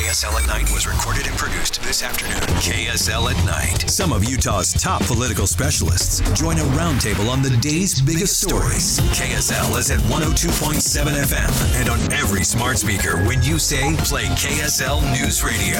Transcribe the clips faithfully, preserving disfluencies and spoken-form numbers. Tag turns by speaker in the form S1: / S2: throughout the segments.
S1: S L at Night was recorded and produced this afternoon. K S L at Night. Some of Utah's top political specialists join a roundtable on the day's biggest stories. K S L is at one oh two point seven F M and on every smart speaker when you say play K S L News Radio.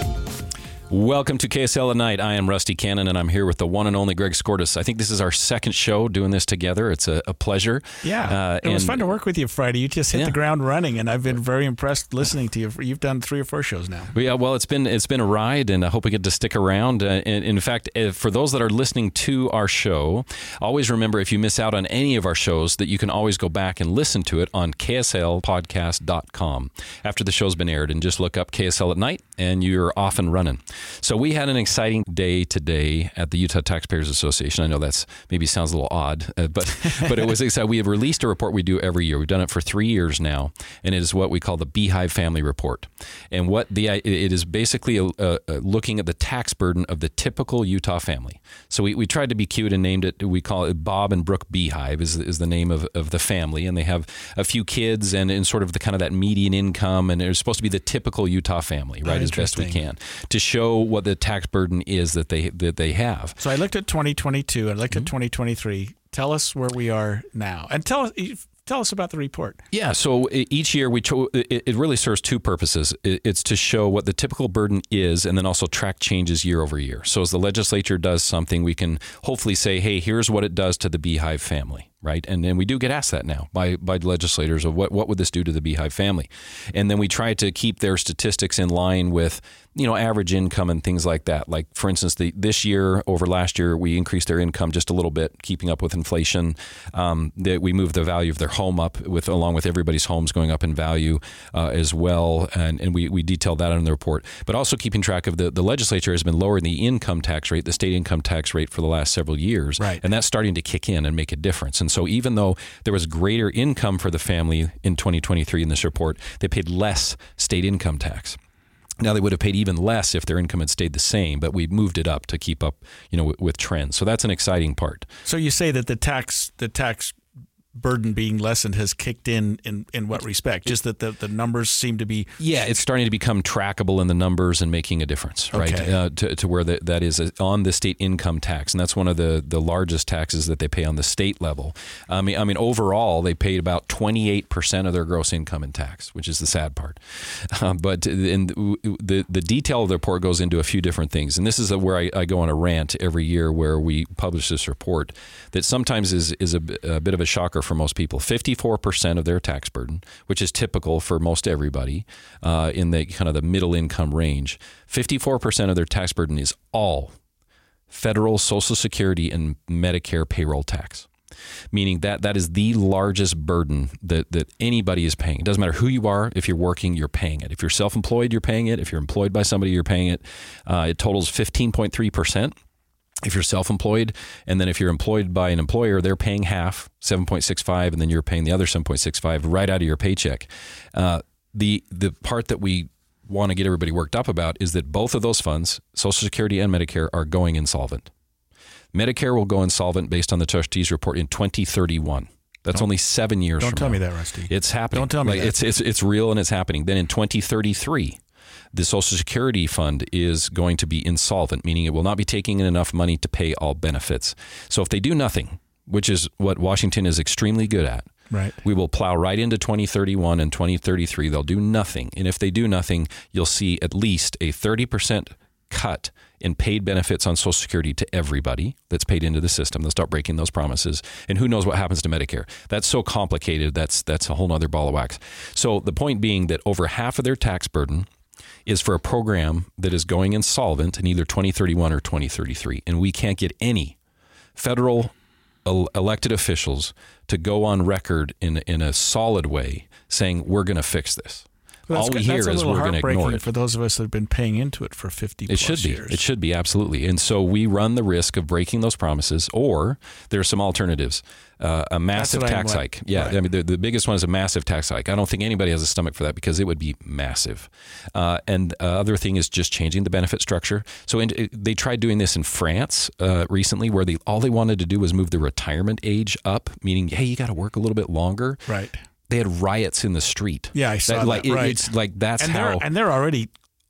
S2: Welcome to K S L at Night. I am Rusty Cannon, and I'm here with the one and only Greg Skordas. I think this is our second show doing this together. It's a, a pleasure.
S3: Yeah,
S2: uh,
S3: it was fun to work with you Friday. You just hit
S2: yeah.
S3: the ground running, and I've been very impressed listening to you. You've done three or four shows now.
S2: Yeah, well, it's been it's been a ride, and I hope we get to stick around. Uh, in, in fact, uh, for those that are listening to our show, always remember if you miss out on any of our shows that you can always go back and listen to it on K S L podcast dot com after the show's been aired, and just look up K S L at Night, and you're off and running. So we had an exciting day today at the Utah Taxpayers Association. I know that's maybe sounds a little odd, uh, but but it was exciting. We have released a report we do every year. We've done it for three years now, and it is what we call the Beehive Family Report. And what the it is basically a, a, a looking at the tax burden of the typical Utah family. So we, we tried to be cute and named it. We call it Bob and Brooke Beehive is is the name of, of the family, and they have a few kids and, and sort of the kind of that median income, and it's supposed to be the typical Utah family, right, as best we can, to show what the tax burden is that they that they have.
S3: So I looked at twenty twenty-two. I looked
S2: mm-hmm.
S3: at twenty twenty-three. Tell us where we are now, and tell us tell us about the report.
S2: Yeah. So each year we cho- it really serves two purposes. It's to show what the typical burden is, and then also track changes year over year. So as the legislature does something, we can hopefully say, hey, here's what it does to the Beehive family. Right. And and we do get asked that now by, by legislators of what, what would this do to the Beehive family? And then we try to keep their statistics in line with, you know, average income and things like that. Like, for instance, the this year over last year, we increased their income just a little bit, keeping up with inflation. Um, that we moved the value of their home up with along with everybody's homes going up in value uh, as well. And, and we, we detailed that in the report. But also keeping track of the, the legislature has been lowering the income tax rate, the state income tax rate for the last several years.
S3: Right.
S2: And that's starting to kick in and make a difference. And so even though there was greater income for the family in twenty twenty-three in this report, they paid less state income tax. Now, they would have paid even less if their income had stayed the same, but we moved it up to keep up, you know, with, with trends. So that's an exciting part.
S3: So you say that the tax the tax burden being lessened has kicked in in, in what respect? Just that the, the numbers seem to be...
S2: Yeah, it's starting to become trackable in the numbers and making a difference, right?
S3: Okay.
S2: Uh, to, to where the, that is on the state income tax. And that's one of the, the largest taxes that they pay on the state level. I mean, I mean, overall, they paid about twenty-eight percent of their gross income in tax, which is the sad part. Uh, but in the, the detail of the report goes into a few different things. And this is where I, I go on a rant every year where we publish this report that sometimes is, is a, a bit of a shocker for most people. fifty-four percent of their tax burden, which is typical for most everybody uh, in the kind of the middle income range, fifty-four percent of their tax burden is all federal Social Security and Medicare payroll tax. Meaning that that is the largest burden that, that anybody is paying. It doesn't matter who you are. If you're working, you're paying it. If you're self-employed, you're paying it. If you're employed by somebody, you're paying it. Uh, it totals fifteen point three percent. If you're self-employed, and then if you're employed by an employer, they're paying half, seven point six five, and then you're paying the other seven point six five right out of your paycheck. Uh, the the part that we want to get everybody worked up about is that both of those funds, Social Security and Medicare, are going insolvent. Medicare will go insolvent based on the trustees report in twenty thirty-one. That's
S3: don't,
S2: only seven years
S3: don't
S2: from
S3: tell
S2: now.
S3: me that, Rusty.
S2: It's happening.
S3: Don't tell me
S2: like,
S3: that.
S2: It's, it's, it's real and it's happening. Then in twenty thirty-three, the Social Security fund is going to be insolvent, meaning it will not be taking in enough money to pay all benefits. So if they do nothing, which is what Washington is extremely good at,
S3: right,
S2: we will plow right into twenty thirty-one and twenty thirty-three. They'll do nothing. And if they do nothing, you'll see at least a thirty percent cut in paid benefits on Social Security to everybody that's paid into the system. They'll start breaking those promises. And who knows what happens to Medicare? That's so complicated. That's that's a whole other ball of wax. So the point being that over half of their tax burden is for a program that is going insolvent in either twenty thirty-one or twenty thirty-three. And we can't get any federal el- elected officials to go on record in, in a solid way saying, we're going to fix this.
S3: Well,
S2: all we hear is we're going to ignore it.
S3: For those of us that have been paying into it for fifty
S2: it
S3: plus
S2: should be.
S3: years.
S2: It should be, absolutely. And so we run the risk of breaking those promises, or there are some alternatives. Uh, a massive tax
S3: I'm
S2: hike. Yeah,
S3: right.
S2: I mean, the, the biggest one is a massive tax hike. I don't think anybody has a stomach for that because it would be massive. Uh, and uh, other thing is just changing the benefit structure. So in, it, they tried doing this in France uh, recently, where they all they wanted to do was move the retirement age up, meaning, hey, you got to work a little bit longer.
S3: Right.
S2: They had riots in the street.
S3: Yeah, I saw that.
S2: Like,
S3: that
S2: it,
S3: right.
S2: It's like that's
S3: and
S2: how.
S3: They're, and they're already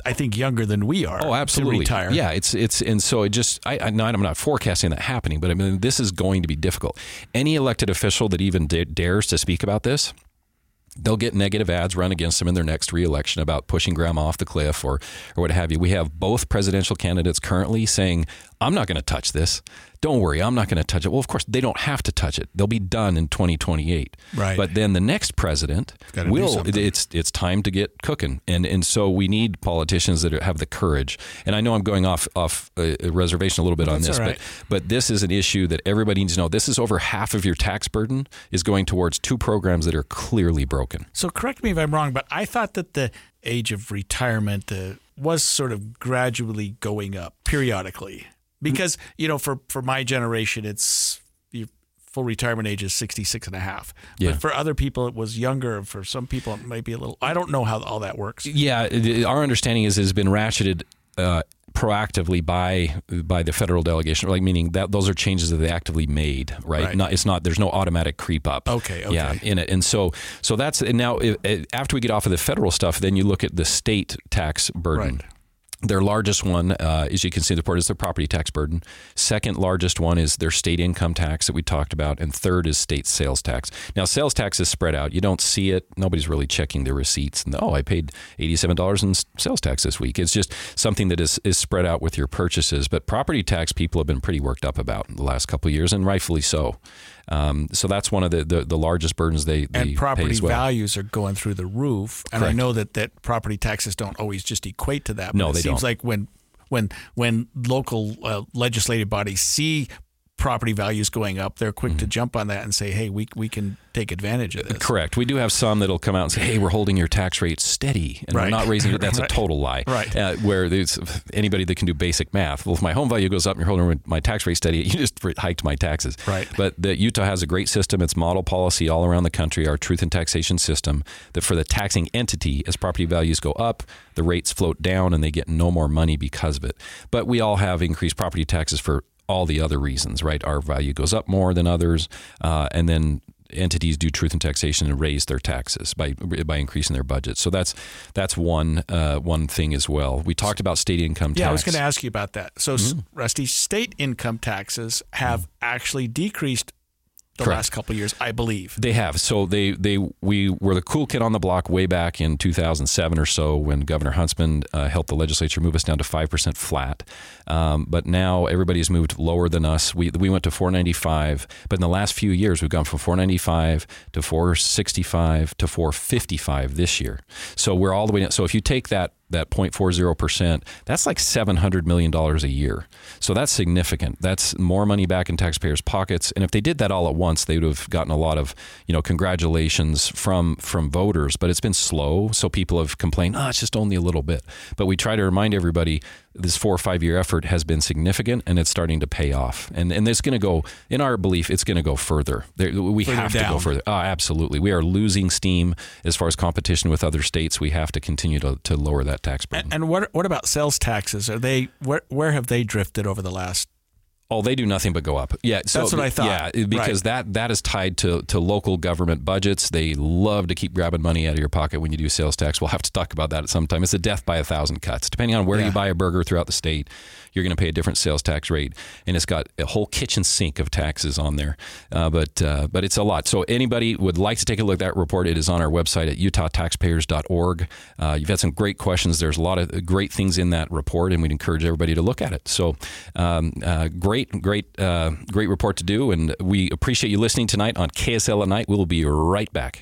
S3: I think, younger than we are.
S2: Oh, absolutely.
S3: To retire.
S2: Yeah, it's it's and so it just I, I I'm not forecasting that happening, but I mean this is going to be difficult. Any elected official that even da- dares to speak about this, they'll get negative ads run against them in their next reelection about pushing grandma off the cliff or or what have you. We have both presidential candidates currently saying, I'm not going to touch this. Don't worry, I'm not going to touch it. Well, of course, they don't have to touch it. They'll be done in twenty twenty-eight.
S3: Right.
S2: But then the next president
S3: Gotta
S2: will. It's it's time to get cooking, and and so we need politicians that have the courage. And I know I'm going off off a reservation a little bit on
S3: That's
S2: this,
S3: all right.
S2: but but this is an issue that everybody needs to know. This is over half of your tax burden is going towards two programs that are clearly broken.
S3: So correct me if I'm wrong, but I thought that the age of retirement uh, was sort of gradually going up periodically. Because, you know, for, for my generation, it's your full retirement age is sixty-six and a half.
S2: Yeah.
S3: But for other people, it was younger. For some people, it might be a little, I don't know how all that works.
S2: Yeah, it- our understanding is it has been ratcheted uh, proactively by by the federal delegation, like meaning that those are changes that they actively made, right?
S3: Right.
S2: Not it's not there's no automatic creep up.
S3: Okay, okay.
S2: Yeah, in it, and so so that's and now if, after we get off of the federal stuff, then you look at the state tax burden.
S3: Right.
S2: Their largest one, uh, as you can see in the report, is their property tax burden. Second largest one is their state income tax that we talked about. And third is state sales tax. Now, sales tax is spread out. You don't see it. Nobody's really checking their receipts. And, oh, I paid eighty-seven dollars in sales tax this week. It's just something that is, is spread out with your purchases. But property tax, people have been pretty worked up about in the last couple of years, and rightfully so. Um, so that's one of the, the, the largest burdens they, they
S3: And property
S2: pay as well.
S3: values are going through the roof. And I
S2: Correct.
S3: know that, that property taxes don't always just equate to that. But
S2: No,
S3: it
S2: they
S3: seems
S2: don't.
S3: like when when when local uh, legislative bodies see property values going up, they're quick
S2: Mm-hmm.
S3: to jump on that and say, hey, we we can take advantage of this.
S2: Correct. We do have some that'll come out and say, hey, we're holding your tax rate steady and
S3: Right.
S2: we're not raising it. That's
S3: Right.
S2: a total lie.
S3: Right.
S2: Uh, where there's anybody that can do basic math. Well, if my home value goes up and you're holding my tax rate steady, you just hiked my taxes.
S3: Right.
S2: But the, Utah has a great system. It's model policy all around the country, our truth in taxation system, that for the taxing entity, as property values go up, the rates float down and they get no more money because of it. But we all have increased property taxes for all the other reasons, right? Our value goes up more than others, uh, and then entities do truth in taxation and raise their taxes by by increasing their budget. So that's that's one uh, one thing as well. We talked about state income tax.
S3: Yeah, I was going to ask you about that. So,
S2: Mm-hmm.
S3: Rusty, state income taxes have actually decreased the
S2: Correct.
S3: last couple of years, I believe.
S2: They have. So they, they we were the cool kid on the block way back in two thousand seven or so when Governor Huntsman uh, helped the legislature move us down to five percent flat. Um, but now everybody's moved lower than us. We we went to four ninety-five, but in the last few years we've gone from four ninety-five to four sixty-five to four fifty-five this year. So we're all the way down. So if you take that that zero point four zero percent, that's like seven hundred million dollars a year. So that's significant. That's more money back in taxpayers' pockets. And if they did that all at once, they would have gotten a lot of, you know, congratulations from from voters. But it's been slow. So people have complained, oh, it's just only a little bit. But we try to remind everybody this four or five year effort has been significant and it's starting to pay off. And and it's going to go, in our belief, it's going to go further. There, we
S3: Further
S2: have to
S3: down.
S2: go further. Oh, absolutely. We are losing steam as far as competition with other states. We have to continue to, to lower that tax burden.
S3: And, and what what about sales taxes? Are they where where have they drifted over the last?
S2: Oh, they do nothing but go up. Yeah, so,
S3: That's what I thought.
S2: Yeah, because
S3: Right.
S2: that that is tied to, to local government budgets. They love to keep grabbing money out of your pocket when you do sales tax. We'll have to talk about that at some time. It's a death by a thousand cuts. Depending on where
S3: Yeah.
S2: you buy a burger throughout the state, you're going to pay a different sales tax rate, and it's got a whole kitchen sink of taxes on there. Uh, but uh, but it's a lot. So anybody would like to take a look at that report, it is on our website at utah taxpayers dot org. Uh, you've had some great questions. There's a lot of great things in that report, and we'd encourage everybody to look at it. So um, uh, great, great. Uh, Uh, great report to do, and we appreciate you listening tonight on K S L at Night. We'll be right back.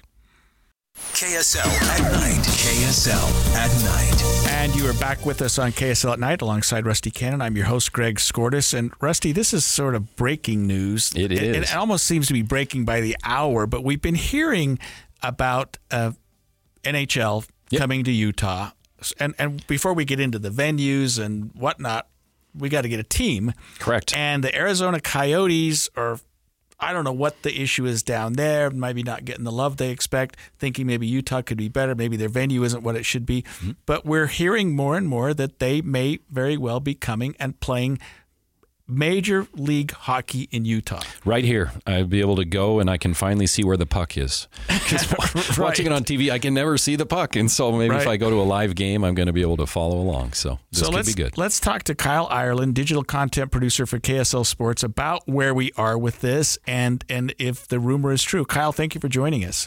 S1: K S L at night. K S L at night.
S3: And you are back with us on K S L at Night alongside Rusty Cannon. I'm your host, Greg Skordas. And Rusty, this is sort of breaking news.
S2: It
S3: It,
S2: is.
S3: it almost seems to be breaking by the hour, but we've been hearing about uh, N H L
S2: Yep.
S3: coming to Utah. And, and before we get into the venues and whatnot, we got to get a team.
S2: Correct.
S3: And the Arizona Coyotes are, I don't know what the issue is down there, maybe not getting the love they expect, thinking maybe Utah could be better, maybe their venue isn't what it should be. But we're hearing more and more that they may very well be coming and playing Major League Hockey in Utah.
S2: Right here. I'd be able to go and I can finally see where the puck is. Because
S3: Right.
S2: watching it on T V, I can never see the puck. And so maybe
S3: Right.
S2: if I go to a live game, I'm going to be able to follow along. So this
S3: So
S2: could
S3: let's,
S2: be good.
S3: let's talk to Kyle Ireland, digital content producer for K S L Sports, about where we are with this and, and if the rumor is true. Kyle, thank you for joining us.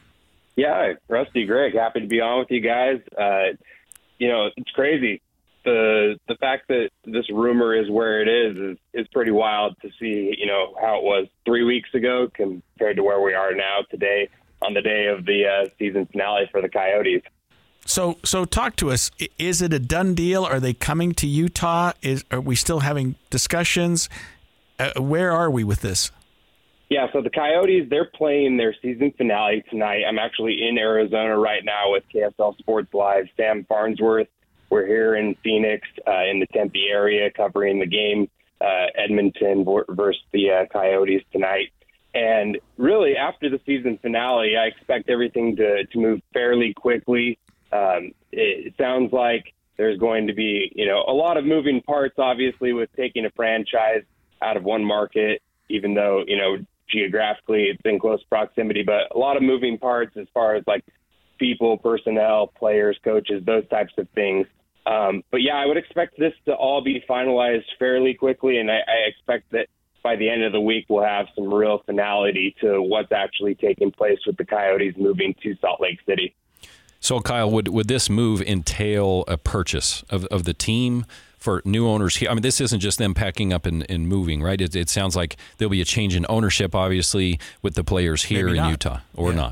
S4: Yeah, Rusty, Greg, happy to be on with you guys. Uh, you know, it's crazy. The the fact that this rumor is where it is, is is pretty wild to see, you know, how it was three weeks ago compared to where we are now today on the day of the uh, season finale for the Coyotes.
S3: So so talk to us. I- Is it a done deal? Are they coming to Utah? Is Are we still having discussions? Uh, where are we with this?
S4: Yeah, so the Coyotes, they're playing their season finale tonight. I'm actually in Arizona right now with K S L Sports Live. Sam Farnsworth. We're here in Phoenix, uh, in the Tempe area, covering the game, uh, Edmonton versus the uh, Coyotes tonight. And really, after the season finale, I expect everything to, to move fairly quickly. Um, it, it sounds like there's going to be, you know, a lot of moving parts, obviously, with taking a franchise out of one market, even though, you know, geographically it's in close proximity, but a lot of moving parts as far as like people, personnel, players, coaches, those types of things. Um, but yeah, I would expect this to all be finalized fairly quickly, and I, I expect that by the end of the week we'll have some real finality to what's actually taking place with the Coyotes moving to Salt Lake City.
S2: So, Kyle, would, would this move entail a purchase of, of the team for new owners here? I mean, this isn't just them packing up and, and moving, right? It, it sounds like there'll be a change in ownership, obviously, with the players here
S3: Maybe
S2: in
S3: not.
S2: Utah, or
S3: Yeah.
S2: not.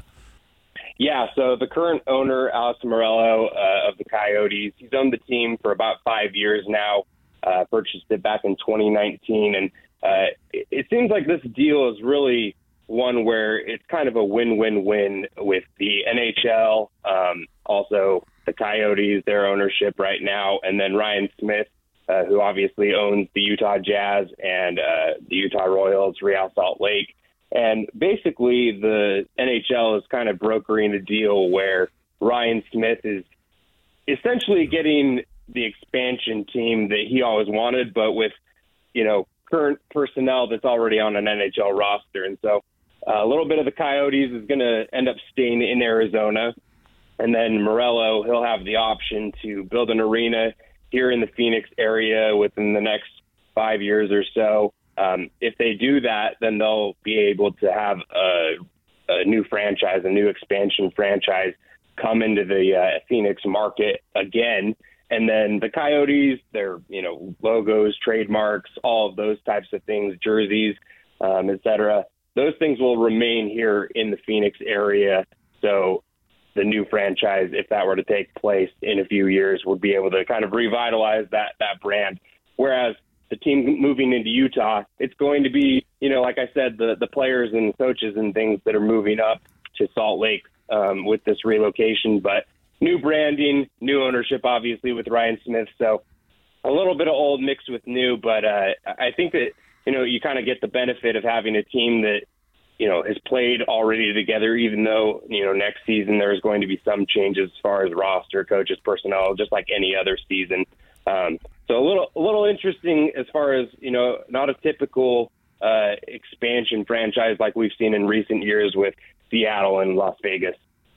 S4: Yeah, so the current owner, Alex Morello uh, of the Coyotes, he's owned the team for about five years now, uh, purchased it back in twenty nineteen. And uh, it, it seems like this deal is really one where it's kind of a win-win-win with the N H L, um, also the Coyotes, their ownership right now, and then Ryan Smith, uh, who obviously owns the Utah Jazz and uh, the Utah Royals, Real Salt Lake. And basically, the N H L is kind of brokering a deal where Ryan Smith is essentially getting the expansion team that he always wanted, but with, you know, current personnel that's already on an N H L roster. And so uh, a little bit of the Coyotes is going to end up staying in Arizona. And then Morello, he'll have the option to build an arena here in the Phoenix area within the next five years or so. Um, if they do that, then they'll be able to have a, a new franchise, a new expansion franchise come into the uh, Phoenix market again. And then the Coyotes, their, you know, logos, trademarks, all of those types of things, jerseys, um, et cetera, those things will remain here in the Phoenix area. So the new franchise, if that were to take place in a few years, would be able to kind of revitalize that, that brand. Whereas the team moving into Utah, it's going to be, you know, like I said, the, the players and coaches and things that are moving up to Salt Lake um, with this relocation. But new branding, new ownership, obviously, with Ryan Smith. So a little bit of old mixed with new. But uh, I think that, you know, you kind of get the benefit of having a team that, you know, has played already together, even though, you know, next season there's going to be some changes as far as roster, coaches, personnel, just like any other season. Um, so a little, a little interesting as far as, you know, not a typical uh, expansion franchise like we've seen in recent years with Seattle and Las Vegas.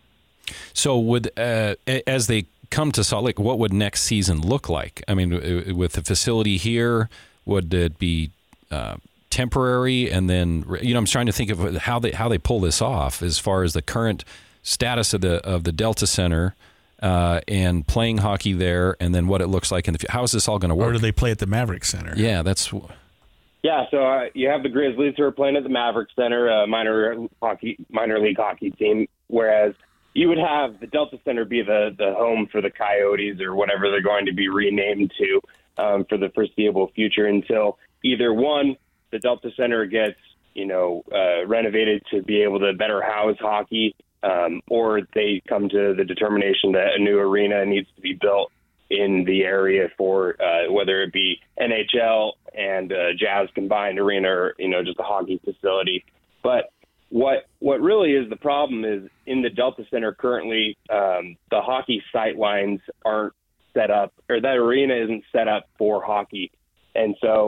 S2: So would uh, as they come to Salt Lake, what would next season look like? I mean, with the facility here, would it be uh, temporary? And then, you know, I'm trying to think of how they how they pull this off as far as the current status of the of the Delta Center uh, and playing hockey there, and then what it looks like in the future. How is this all going to work?
S3: Or do they play at the Maverick Center?
S2: Yeah, that's.
S4: Yeah, so uh, you have the Grizzlies who are playing at the Maverick Center, a minor hockey, minor league hockey team, whereas you would have the Delta Center be the, the home for the Coyotes or whatever they're going to be renamed to um, for the foreseeable future until either one, the Delta Center gets, you know, uh, renovated to be able to better house hockey, um, or they come to the determination that a new arena needs to be built in the area for uh, whether it be N H L and uh, Jazz combined arena or, you know, just a hockey facility. But what what really is the problem is in the Delta Center currently, um, the hockey sight lines aren't set up, or that arena isn't set up for hockey. And so,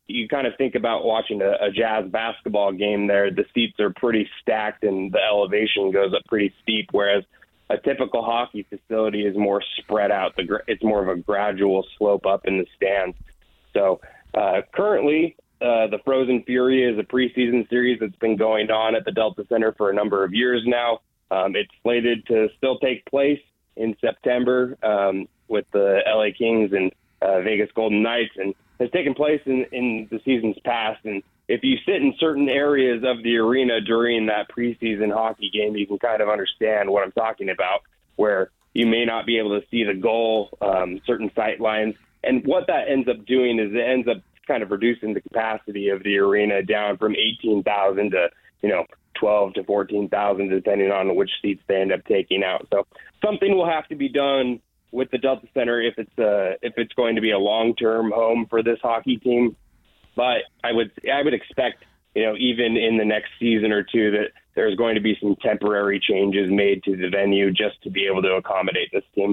S4: you kind of think about watching a, a Jazz basketball game there, the seats are pretty stacked and the elevation goes up pretty steep, whereas a typical hockey facility is more spread out. The, it's more of a gradual slope up in the stands. So uh, currently, uh, the Frozen Fury is a preseason series that's been going on at the Delta Center for a number of years now. Um, it's slated to still take place in September um, with the L A Kings and uh, Vegas Golden Knights, and has taken place in, in the seasons past. And if you sit in certain areas of the arena during that preseason hockey game, you can kind of understand what I'm talking about, where you may not be able to see the goal, um, certain sight lines. And what that ends up doing is it ends up kind of reducing the capacity of the arena down from eighteen thousand to, you know, twelve to fourteen thousand, depending on which seats they end up taking out. So something will have to be done with the Delta Center if it's uh, if it's going to be a long-term home for this hockey team. But I would I would expect, you know, even in the next season or two, that there's going to be some temporary changes made to the venue just to be able to accommodate this team.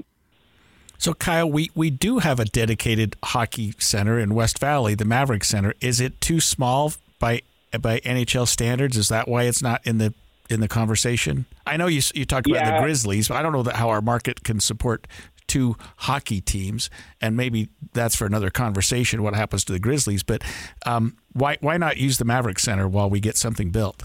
S3: So, Kyle, we, we do have a dedicated hockey center in West Valley, the Maverick Center. Is it too small by by N H L standards? Is that why it's not in the in the conversation? I know you you talked about
S4: yeah.
S3: the Grizzlies, but I don't know that how our market can support two hockey teams, and maybe that's for another conversation, what happens to the Grizzlies. But um, why why not use the Maverick Center while we get something built?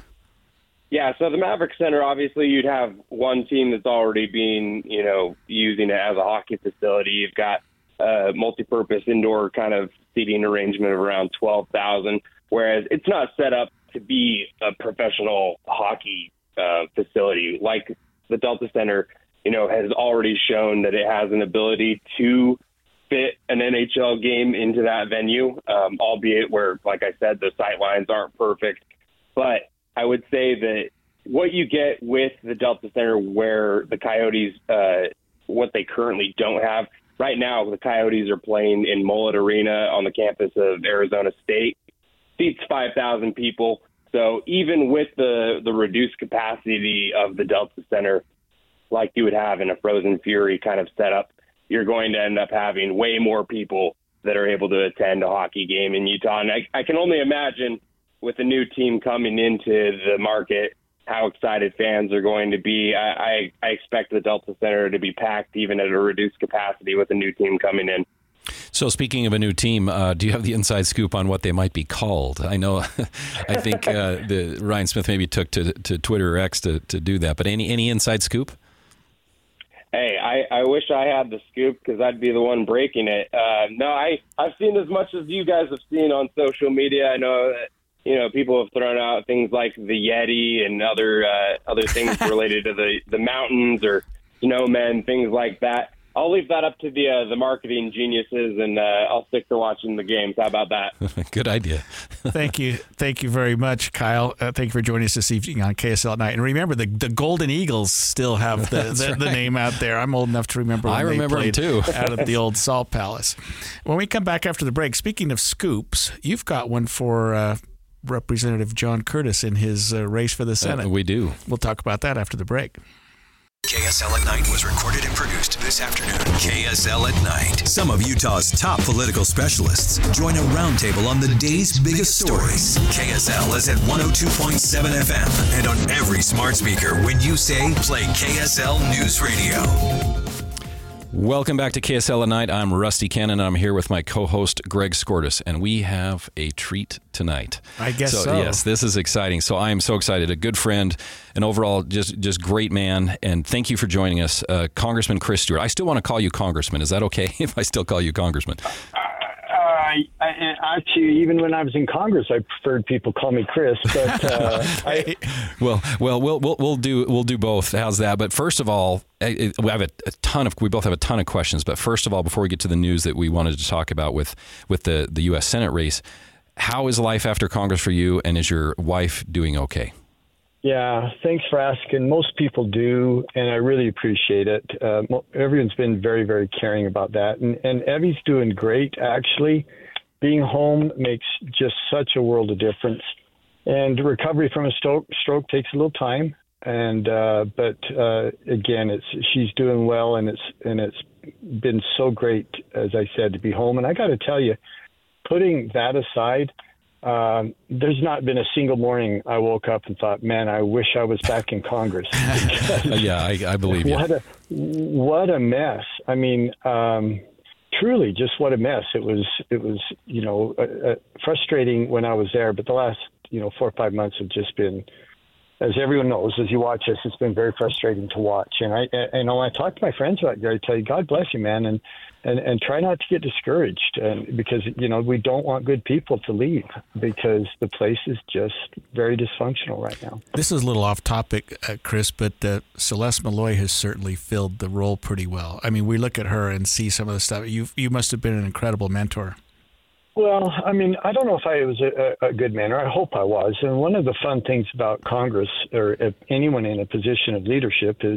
S4: Yeah, so the Maverick Center, obviously you'd have one team that's already being, you know, using it as a hockey facility. You've got a multi-purpose indoor kind of seating arrangement of around twelve thousand, whereas it's not set up to be a professional hockey uh, facility like the Delta Center. You know, has already shown that it has an ability to fit an N H L game into that venue, um, albeit where, like I said, the sight lines aren't perfect. But I would say that what you get with the Delta Center, where the Coyotes, uh, what they currently don't have, right now the Coyotes are playing in Mullet Arena on the campus of Arizona State. Seats five thousand people. So even with the, the reduced capacity of the Delta Center, like you would have in a Frozen Fury kind of setup, you're going to end up having way more people that are able to attend a hockey game in Utah. And I, I can only imagine with a new team coming into the market, how excited fans are going to be. I, I, I expect the Delta Center to be packed even at a reduced capacity with a new team coming in.
S2: So speaking of a new team, uh, do you have the inside scoop on what they might be called? I know, I think uh, the Ryan Smith maybe took to, to Twitter or X to, to do that, but any any inside scoop?
S4: Hey, I, I wish I had the scoop because I'd be the one breaking it. Uh, no, I, I've seen as much as you guys have seen on social media. I know that, you know, people have thrown out things like the Yeti and other uh, other things related to the, the mountains or snowmen, things like that. I'll leave that up to the uh, the marketing geniuses, and uh, I'll stick to watching the games. How about that?
S2: Good idea.
S3: Thank you. Thank you very much, Kyle. Uh, thank you for joining us this evening on K S L at Night. And remember, the, the Golden Eagles still have the, the, right. the name out there. I'm old enough to remember when
S2: I
S3: they
S2: remember
S3: played
S2: them too.
S3: out at the old Salt Palace. When we come back after the break, speaking of scoops, you've got one for uh, Representative John Curtis in his uh, race for the Senate.
S2: Uh, we do.
S3: We'll talk about that after the break.
S1: K S L at Night was recorded and produced this afternoon. K S L at Night. Some of Utah's top political specialists join a roundtable on the day's biggest stories. K S L is at one oh two point seven F M and on every smart speaker when you say play K S L News Radio.
S2: Welcome back to K S L at Night. I'm Rusty Cannon, and I'm here with my co-host, Greg Skordas, and we have a treat tonight.
S3: I guess so.
S2: so. Yes, this is exciting. So I am so excited. A good friend, an overall just just great man, and thank you for joining us, uh, Congressman Chris Stewart. I still want to call you Congressman. Is that okay if I still call you Congressman?
S5: I, I, actually, even when I was in Congress, I preferred people call me Chris. But uh, I,
S2: well, well, we'll we'll we'll do we'll do both. How's that? But first of all, I, we have a, a ton of we both have a ton of questions. But first of all, before we get to the news that we wanted to talk about with with the the U S Senate race, how is life after Congress for you, and is your wife doing okay?
S5: Yeah, thanks for asking. Most people do, and I really appreciate it. Uh, everyone's been very, very caring about that. And, and Evie's doing great, actually. Being home makes just such a world of difference. And recovery from a stroke, stroke takes a little time. And uh, but uh, again, it's she's doing well, and it's and it's been so great, as I said, to be home. And I got to tell you, putting that aside, um, there's not been a single morning I woke up and thought, man, I wish I was back in Congress.
S2: yeah, I, I believe you.
S5: What a, what a mess. I mean, um, truly, just what a mess. It was, it was, you know, uh, uh, frustrating when I was there, but the last, you know, four or five months have just been, as everyone knows, as you watch this, it's been very frustrating to watch. And I, I know when I talk to my friends about it, I tell you, God bless you, man, and, and, and try not to get discouraged, and because, you know, we don't want good people to leave because the place is just very dysfunctional right now.
S3: This is a little off topic, uh, Chris, but uh, Celeste Malloy has certainly filled the role pretty well. I mean, we look at her and see some of the stuff. You you must have been an incredible mentor.
S5: Well, I mean, I don't know if I was a, a good mentor. I hope I was. And one of the fun things about Congress, or anyone in a position of leadership, is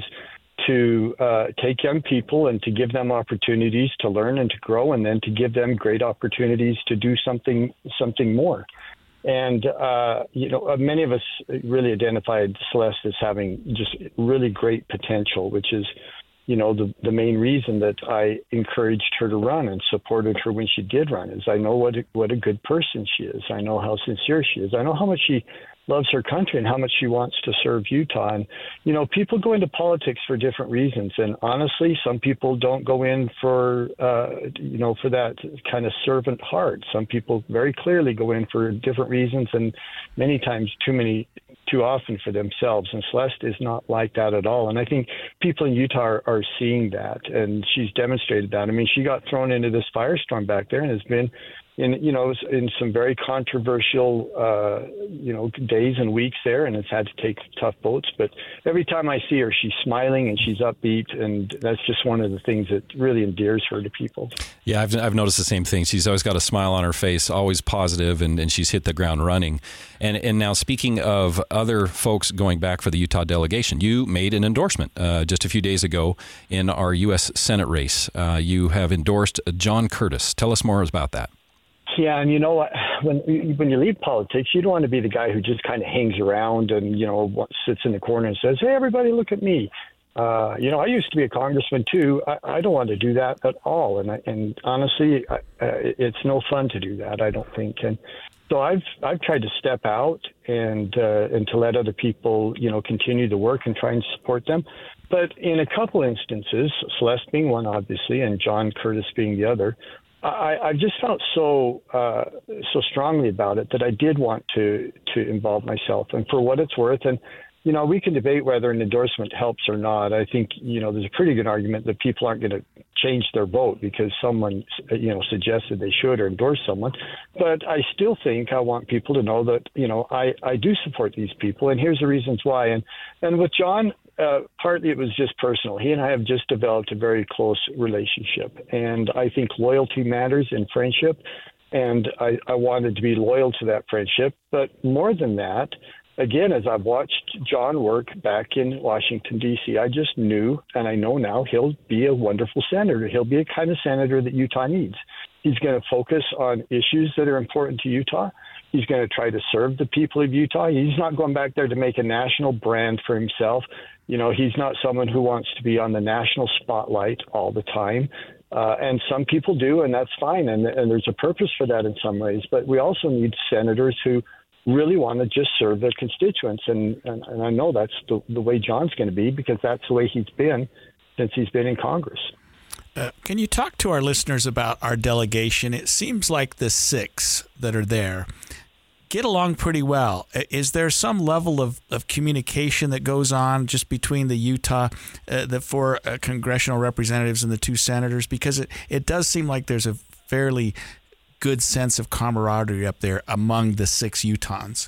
S5: to uh, take young people and to give them opportunities to learn and to grow, and then to give them great opportunities to do something something more. And, uh, you know, many of us really identified Celeste as having just really great potential, which is, you know, the, the main reason that I encouraged her to run and supported her when she did run is I know what a, what a good person she is. I know how sincere she is. I know how much she loves her country and how much she wants to serve Utah. And, you know, people go into politics for different reasons. And honestly, some people don't go in for, uh, you know, for that kind of servant heart. Some people very clearly go in for different reasons, and many times too many too often for themselves. And Celeste is not like that at all. And I think people in Utah are, are seeing that, and she's demonstrated that. I mean, she got thrown into this firestorm back there and has been in, you know, in some very controversial, uh, you know, days and weeks there, and has had to take tough votes. But every time I see her, she's smiling and she's upbeat, and that's just one of the things that really endears her to people.
S2: Yeah, I've, I've noticed the same thing. She's always got a smile on her face, always positive, and, and she's hit the ground running. And and now, speaking of other folks going back for the Utah delegation, you made an endorsement uh, just a few days ago in our U S Senate race. Uh, you have endorsed John Curtis. Tell us more about that.
S5: Yeah, and you know what? When when you leave politics, you don't want to be the guy who just kind of hangs around and, you know, sits in the corner and says, "Hey, everybody, look at me." Uh, you know, I used to be a congressman too. I, I don't want to do that at all. And I, and honestly, I, uh, it's no fun to do that, I don't think. And so I've I've tried to step out and uh, and to let other people, you know, continue to work and try and support them. But in a couple instances, Celeste being one, obviously, and John Curtis being the other, I, I just felt so uh, so strongly about it that I did want to to involve myself. And for what it's worth, and you know, we can debate whether an endorsement helps or not. I think, you know, there's a pretty good argument that people aren't going to change their vote because someone, you know, suggested they should or endorse someone. But I still think I want people to know that, you know, I, I do support these people, and here's the reasons why. And and with John, uh, partly it was just personal. He and I have just developed a very close relationship, and I think loyalty matters in friendship, and I, I wanted to be loyal to that friendship. But more than that, again, as I've watched John work back in Washington, D C, I just knew, and I know now, he'll be a wonderful senator. He'll be a kind of senator that Utah needs. He's going to focus on issues that are important to Utah. He's going to try to serve the people of Utah. He's not going back there to make a national brand for himself. You know, he's not someone who wants to be on the national spotlight all the time. Uh, and some people do, and that's fine. And, and there's a purpose for that in some ways. But we also need senators who really want to just serve their constituents. And, and, and I know that's the, the way John's going to be, because that's the way he's been since he's been in Congress.
S3: Uh, can you talk to our listeners about our delegation? It seems like the six that are there get along pretty well. Is there some level of, of communication that goes on just between the Utah, uh, the four uh, congressional representatives and the two senators? Because it, it does seem like there's a fairly good sense of camaraderie up there among the six Utahns.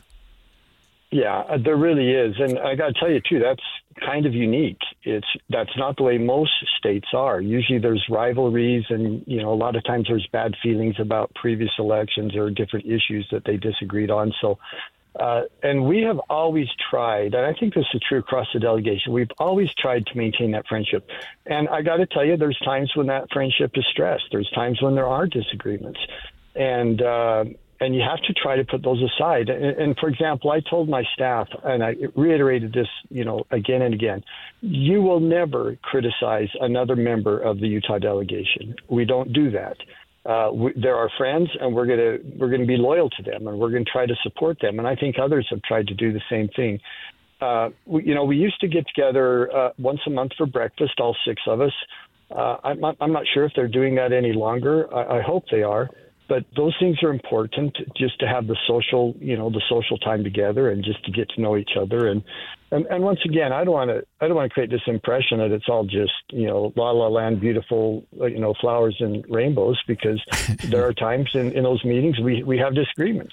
S5: Yeah, there really is. And I got to tell you, too, that's kind of unique. It's that's not the way most states are. Usually there's rivalries and, you know, a lot of times there's bad feelings about previous elections or different issues that they disagreed on. So, uh, and we have always tried, and I think this is true across the delegation, we've always tried to maintain that friendship. And I got to tell you, there's times when that friendship is stressed. There's times when there are disagreements. And, uh, And you have to try to put those aside. And, and for example, I told my staff, and I reiterated this, you know, again and again, you will never criticize another member of the Utah delegation. We don't do that. Uh, we, they're our friends, and we're gonna we're gonna be loyal to them, and we're gonna try to support them. And I think others have tried to do the same thing. Uh, we, you know, we used to get together uh, once a month for breakfast, all six of us. Uh, I'm not, I'm not sure if they're doing that any longer. I, I hope they are. But those things are important, just to have the social, you know, the social time together, and just to get to know each other. And and, and once again, I don't want to I don't want to create this impression that it's all just, you know, la la land, beautiful, you know, flowers and rainbows, because there are times in, in those meetings we, we have disagreements.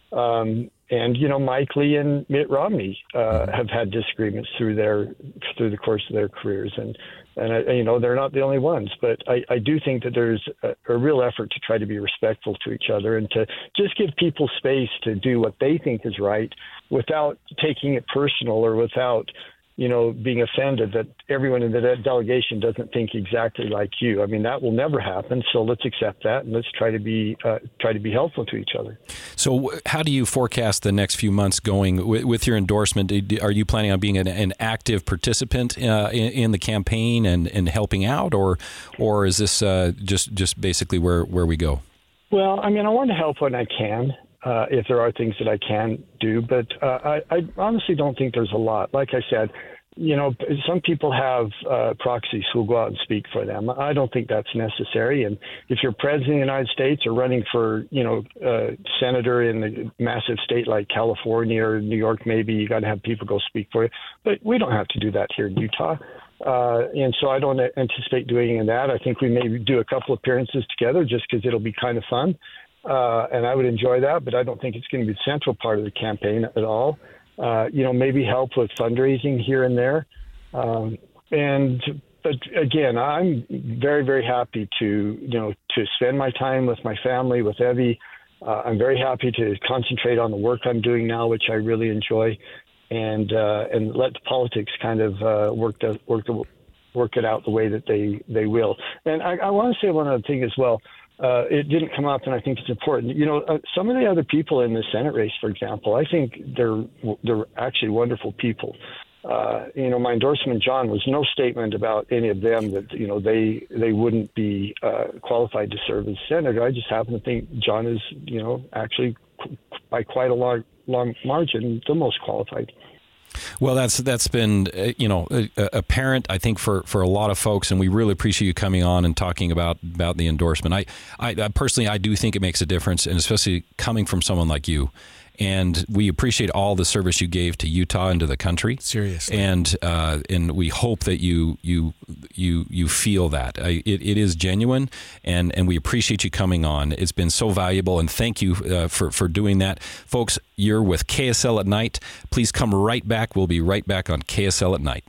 S5: Um, and you know, Mike Lee and Mitt Romney uh, have had disagreements through their through the course of their careers, and. And, I, you know, they're not the only ones, but I, I do think that there's a, a real effort to try to be respectful to each other, and to just give people space to do what they think is right without taking it personal, or without, you know, being offended that everyone in the de- delegation doesn't think exactly like you. I mean, that will never happen. So let's accept that, and let's try to be uh, try to be helpful to each other.
S2: So how do you forecast the next few months going with, with your endorsement? Are you planning on being an, an active participant uh, in, in the campaign and, and helping out, or or is this uh, just just basically where, where we go?
S5: Well, I mean, I want to help when I can. Uh, if there are things that I can do, but uh, I, I honestly don't think there's a lot. Like I said, you know, some people have uh, proxies who will go out and speak for them. I don't think that's necessary. And if you're president of the United States, or running for, you know, uh, senator in a massive state like California or New York, maybe you got to have people go speak for you. But we don't have to do that here in Utah. Uh, and so I don't anticipate doing any of that. I think we may do a couple appearances together just because it'll be kind of fun. Uh, and I would enjoy that, but I don't think it's going to be the central part of the campaign at all. Uh, you know, maybe help with fundraising here and there. Um, and, but again, I'm very, very happy to, you know, to spend my time with my family, with Evie. Uh, I'm very happy to concentrate on the work I'm doing now, which I really enjoy, and, uh, and let the politics kind of, uh, work the, work the, work it out the way that they, they will. And I, I want to say one other thing as well. Uh, it didn't come up, and I think it's important. You know, uh, some of the other people in the Senate race, for example, I think they're they're actually wonderful people. Uh, you know, my endorsement, John, was no statement about any of them that, you know, they they wouldn't be uh, qualified to serve as senator. I just happen to think John is, you know, actually by quite a long, long margin the most qualified.
S2: Well, that's that's been uh, you know uh, apparent, I think, for, for a lot of folks, and we really appreciate you coming on and talking about, about the endorsement. I, I, I personally, I do think it makes a difference, and especially coming from someone like you. And we appreciate all the service you gave to Utah and to the country.
S3: Seriously.
S2: And uh, and we hope that you you you you feel that. I, it, it is genuine, and, and we appreciate you coming on. It's been so valuable, and thank you uh, for, for doing that. Folks, you're with K S L at Night. Please come right back. We'll be right back on K S L at Night.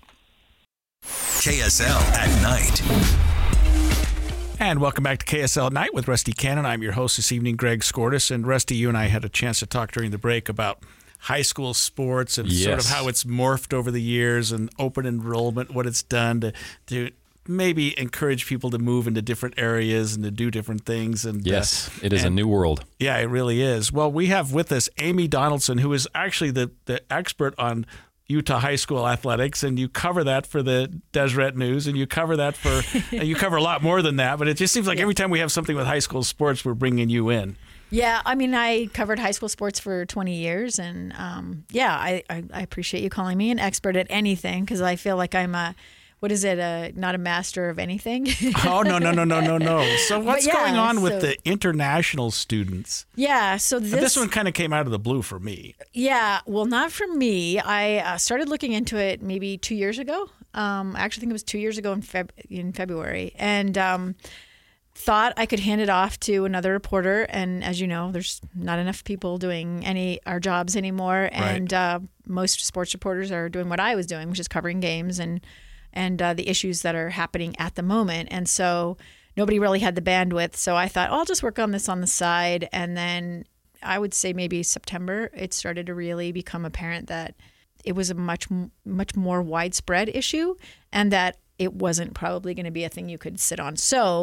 S1: K S L at Night.
S3: And welcome back to K S L at Night with Rusty Cannon. I'm your host this evening, Greg Skordas. And Rusty, you and I had a chance to talk during the break about high school sports and
S2: yes.
S3: sort of how it's morphed over the years, and open enrollment, what it's done to, to maybe encourage people to move into different areas and to do different things. And
S2: yes,
S3: uh,
S2: it is
S3: and,
S2: a new world.
S3: Yeah, it really is. Well, we have with us Amy Donaldson, who is actually the, the expert on Utah high school athletics, and you cover that for the Deseret News, and you cover that for you cover a lot more than that, but it just seems like yeah. every time we have something with high school sports, we're bringing you in.
S6: Yeah, I mean, I covered high school sports for twenty years, and um, yeah, I, I, I appreciate you calling me an expert at anything, because I feel like I'm a what is it? A, not a master of anything.
S3: oh no no no no no no! So what's
S6: yeah,
S3: going on
S6: so,
S3: with the international students?
S6: Yeah, so this,
S3: this one kind of came out of the blue for me.
S6: Yeah, well, not for me. I uh, started looking into it maybe two years ago. Um, I actually think it was two years ago in Feb in February, and um, thought I could hand it off to another reporter. And as you know, there's not enough people doing any our jobs anymore, and
S3: right.
S6: uh, most sports reporters are doing what I was doing, which is covering games and. and uh, the issues that are happening at the moment. And so nobody really had the bandwidth. So I thought, oh, I'll just work on this on the side. And then I would say maybe September, it started to really become apparent that it was a much, much more widespread issue, and that it wasn't probably going to be a thing you could sit on. So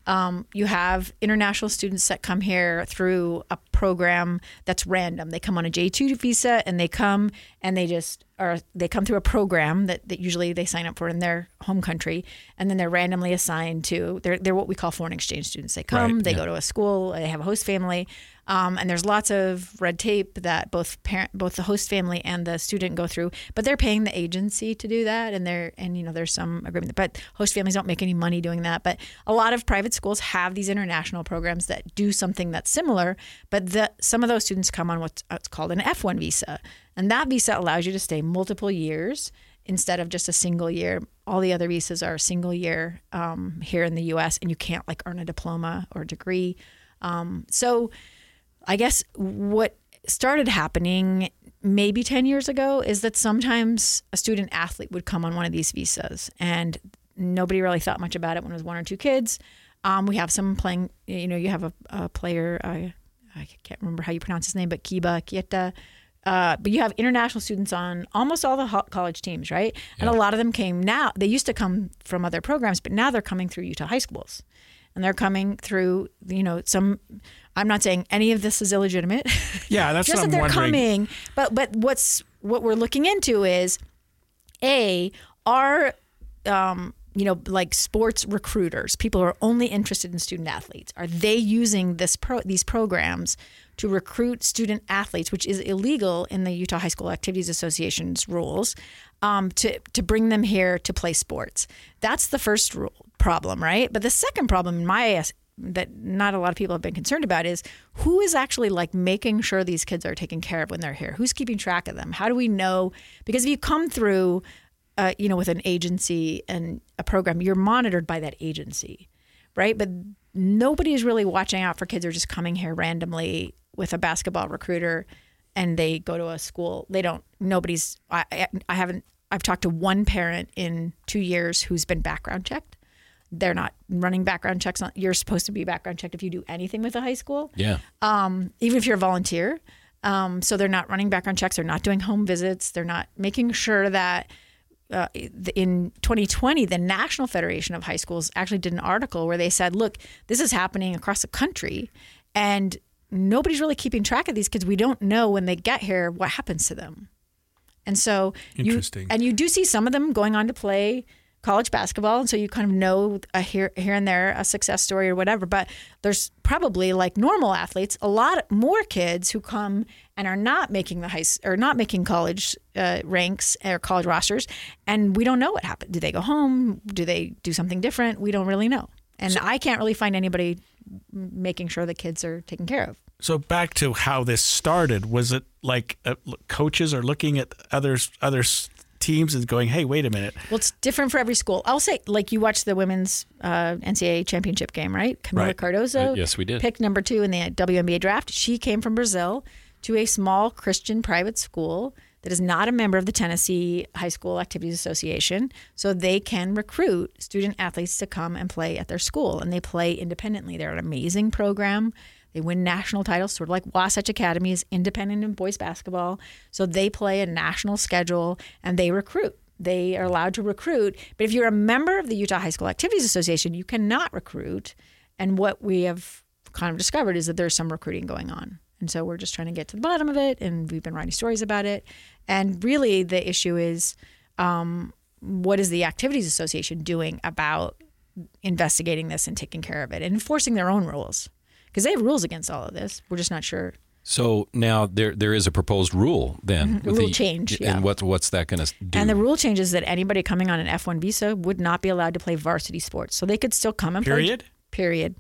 S6: Um, you have international students that come here through a program that's random. They come on a J two visa and they come and they just are, they come through a program that, that usually they sign up for in their home country. And then they're randomly assigned to, they're, they're what we call foreign exchange students. They come,
S3: Right,
S6: they
S2: yeah.
S6: go to a school, they have a host family. Um, and there's lots of red tape that both parent, both the host family and the student go through, but they're paying the agency to do that. And they're, and you know, there's some agreement, but host families don't make any money doing that. But a lot of private schools have these international programs that do something that's similar, but the, some of those students come on what's, what's called an F one visa. And that visa allows you to stay multiple years instead of just a single year. All the other visas are a single year um, here in the U S, and you can't like earn a diploma or degree. Um, so I guess what started happening maybe ten years ago is that sometimes a student athlete would come on one of these visas, and nobody really thought much about it when it was one or two kids. Um, we have some playing, you know, you have a, a player, uh, I can't remember how you pronounce his name, but Kiba Kieta. Uh, but you have international students on almost all the ho- college teams, right? And
S2: Yeah.
S6: a lot of them came now. They used to come from other programs, but now they're coming through Utah high schools. And they're coming through, you know, some, I'm not saying any of this is illegitimate.
S3: Yeah, that's
S6: Just
S3: what
S6: that
S3: I'm
S6: they're
S3: wondering.
S6: coming. But but what's what we're looking into is, A, are, um, you know, like sports recruiters, people who are only interested in student athletes, are they using this pro these programs to recruit student athletes, which is illegal in the Utah High School Activities Association's rules, um, to, to bring them here to play sports? That's the first rule, problem, right? But the second problem in my es- that not a lot of people have been concerned about is who is actually like making sure these kids are taken care of when they're here? Who's keeping track of them? How do we know? Because if you come through, uh, you know, with an agency and a program, you're monitored by that agency, right? But nobody is really watching out for kids who are just coming here randomly with a basketball recruiter and they go to a school. They don't, nobody's, I, I, I haven't, I've talked to one parent in two years who's been background checked. They're not running background checks on, you're supposed to be background checked if you do anything with a high school.
S2: Yeah.
S6: Um, even if you're a volunteer. Um, so they're not running background checks. They're not doing home visits. They're not making sure that uh, in twenty twenty, the National Federation of High Schools actually did an article where they said, look, this is happening across the country and nobody's really keeping track of these kids. We don't know when they get here what happens to them. And so you,
S3: Interesting.
S6: and you do see some of them going on to play college basketball, and so you kind of know a here here and there a success story or whatever. But there's probably, like normal athletes, a lot more kids who come and are not making the high or not making college uh, ranks or college rosters, and we don't know what happened. Do they go home? Do they do something different? We don't really know, and I can't really find anybody making sure the kids are taken care of.
S3: So back to how this started, was it like uh, coaches are looking at others others teams and going, hey, wait a minute.
S6: Well, it's different for every school. I'll say, like, you watched the women's uh, N C double A championship game, right? Camila
S3: Right.
S6: Cardozo.
S2: Uh, yes, we did.
S6: Picked number two in the W N B A draft. She came from Brazil to a small Christian private school that is not a member of the Tennessee High School Activities Association. So they can recruit student athletes to come and play at their school, and they play independently. They're an amazing program. They win national titles, sort of like Wasatch Academy is independent in boys basketball. So they play a national schedule and they recruit. They are allowed to recruit. But if you're a member of the Utah High School Activities Association, you cannot recruit. And what we have kind of discovered is that there's some recruiting going on. And so we're just trying to get to the bottom of it. And we've been writing stories about it. And really the issue is, um, what is the Activities Association doing about investigating this and taking care of it and enforcing their own rules? Because they have rules against all of this. We're just not sure.
S2: So now there there is a proposed rule then.
S6: Mm-hmm. A rule change, yeah.
S2: And what, what's that going to do?
S6: And the rule change is that anybody coming on an F one visa would not be allowed to play varsity sports. So they could still come and
S3: Period?
S6: play. Period.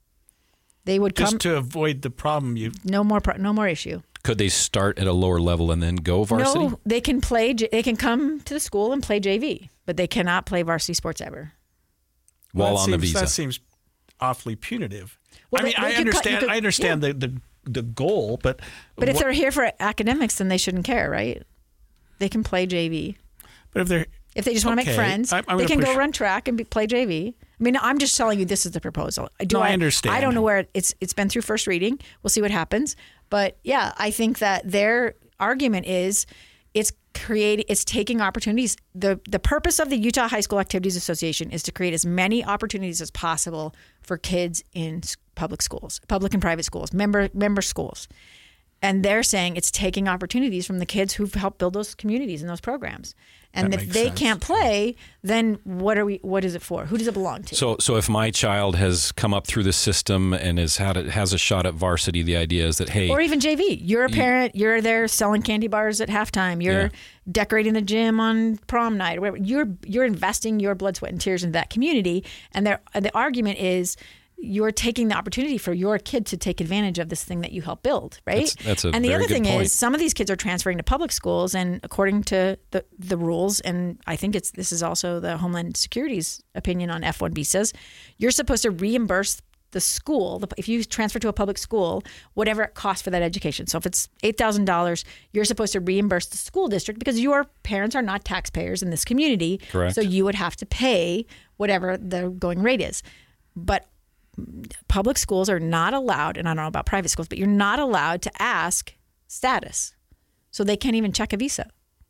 S6: They would
S3: Just
S6: come.
S3: to avoid the problem you
S6: no more. pro- No more issue.
S2: Could they start at a lower level and then go varsity?
S6: No, they can play. J- They can come to the school and play J V, but they cannot play varsity sports ever.
S2: While
S3: Well, that
S2: on the
S3: seems-
S2: visa.
S3: That seems awfully punitive.
S6: Well,
S3: I mean,
S6: they- they
S3: I
S6: could cut-
S3: understand.
S6: you could-
S3: I understand the, the the goal, but
S6: But if
S3: what-
S6: they're here for academics, then they shouldn't care, right? They can play J V.
S3: but if they're
S6: If they just want to
S3: Okay,
S6: make friends,
S3: I'm- I'm
S6: they
S3: gonna
S6: can
S3: push-
S6: go run track and be, play J V. I mean, I'm just telling you this is the proposal. Do
S3: No, I understand.
S6: I don't know where it- it's it's been through first reading. We'll see what happens. But yeah, I think that their argument is it's creating, it's taking opportunities. The the purpose of the Utah High School Activities Association is to create as many opportunities as possible for kids in s- public schools, public and private schools, member member schools. And they're saying it's taking opportunities from the kids who've helped build those communities and those programs. And
S3: That
S6: if
S3: makes
S6: they
S3: sense.
S6: can't play, then what are we? What is it for? Who does it belong to?
S2: So, so if my child has come up through the system and has had a, has a shot at varsity, the idea is that hey,
S6: or even J V. You're a parent. You're there selling candy bars at halftime. You're
S2: Yeah.
S6: decorating the gym on prom night. Or whatever. You're you're investing your blood, sweat, and tears into that community. And there, the argument is you're taking the opportunity for your kid to take advantage of this thing that you help build, right?
S2: That's- that's a
S6: and the
S2: very
S6: other
S2: good
S6: thing
S2: point.
S6: is some of these kids are transferring to public schools, and according to the the rules, and I think it's this is also the Homeland Security's opinion on F one visas, you're supposed to reimburse the school, the- if you transfer to a public school, whatever it costs for that education. So if it's eight thousand dollars, you're supposed to reimburse the school district because your parents are not taxpayers in this community.
S2: Correct.
S6: So you would have to pay whatever the going rate is. But public schools are not allowed, and I don't know about private schools, but you're not allowed to ask status. So they can't even check a visa.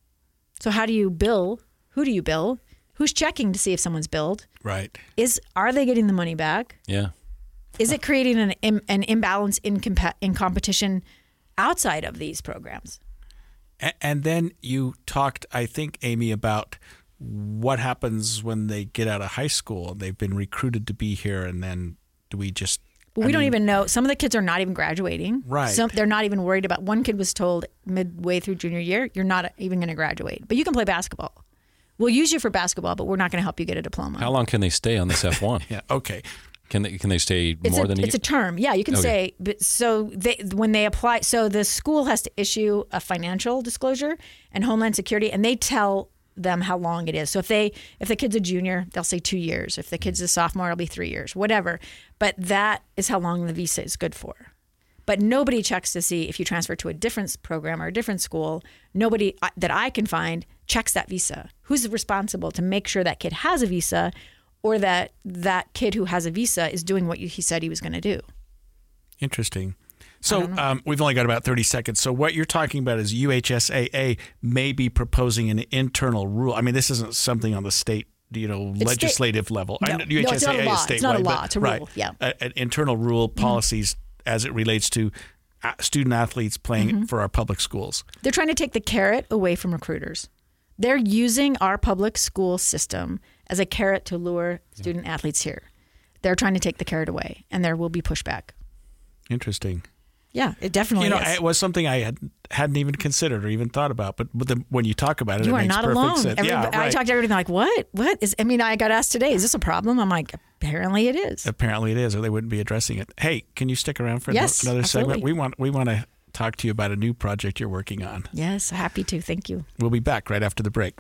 S6: So how do you bill? Who do you bill? Who's checking to see if someone's billed?
S3: Right.
S6: Is are they getting the money back?
S2: yeah.
S6: Is it creating an im- an imbalance in compa- in competition outside of these programs?
S3: A- And then you talked, I think, Amy, about what happens when they get out of high school and they've been recruited to be here, and then do we just?
S6: But
S3: I
S6: we don't
S3: mean,
S6: even know. Some of the kids are not even graduating.
S3: Right.
S6: Some, they're not even worried about. One kid was told midway through junior year, "You're not even going to graduate, but you can play basketball. We'll use you for basketball, but we're not going to help you get a diploma."
S2: How long can they stay on this F one?
S3: Yeah. Okay.
S2: Can they can they stay
S6: It's
S2: more
S6: a,
S2: than a
S6: it's a
S2: year?
S6: term. Yeah, you can
S2: Okay.
S6: say. But so they when they apply, so the school has to issue a financial disclosure and Homeland Security, and they tell them how long it is. So if they if the kid's a junior, they'll say two years. If the kid's a sophomore, it'll be three years. Whatever. But that is how long the visa is good for. But nobody checks to see if you transfer to a different program or a different school. Nobody uh, that I can find checks that visa. Who's responsible to make sure that kid has a visa, or that that kid who has a visa is doing what you, he said he was going to do?
S3: Interesting. So um, we've only got about thirty seconds. So what you're talking about is U H S A A may be proposing an internal rule. I mean, this isn't something on the state, you know,
S6: It's
S3: legislative level.
S6: No.
S3: I know
S6: No, it's not a
S3: U H S A A
S6: law.
S3: is statewide,
S6: It's not a law.
S3: but-
S6: It's a
S3: right,
S6: rule. Yeah.
S3: a- an internal rule policies as it relates to uh, student athletes playing
S6: Mm-hmm.
S3: for our public schools.
S6: They're trying to take the carrot away from recruiters. They're using our public school system as a carrot to lure student athletes here. They're trying to take the carrot away, and there will be pushback.
S3: Interesting.
S6: Yeah, it definitely
S3: You know,
S6: is.
S3: it was something I had, hadn't even considered or even thought about. But, but the, when you talk about it,
S6: you
S3: it
S6: are
S3: makes
S6: not
S3: perfect
S6: alone.
S3: sense.
S6: Everybody,
S3: yeah, right.
S6: I talked to everybody like, what? What is? I mean, I got asked today, is this a problem? I'm like, apparently it is.
S3: Apparently it is, or they wouldn't be addressing it. Hey, can you stick around for
S6: Yes,
S3: another segment?
S6: absolutely.
S3: We want we want to talk to you about a new project you're working on.
S6: Yes, happy to. Thank you.
S3: We'll be back right after the break.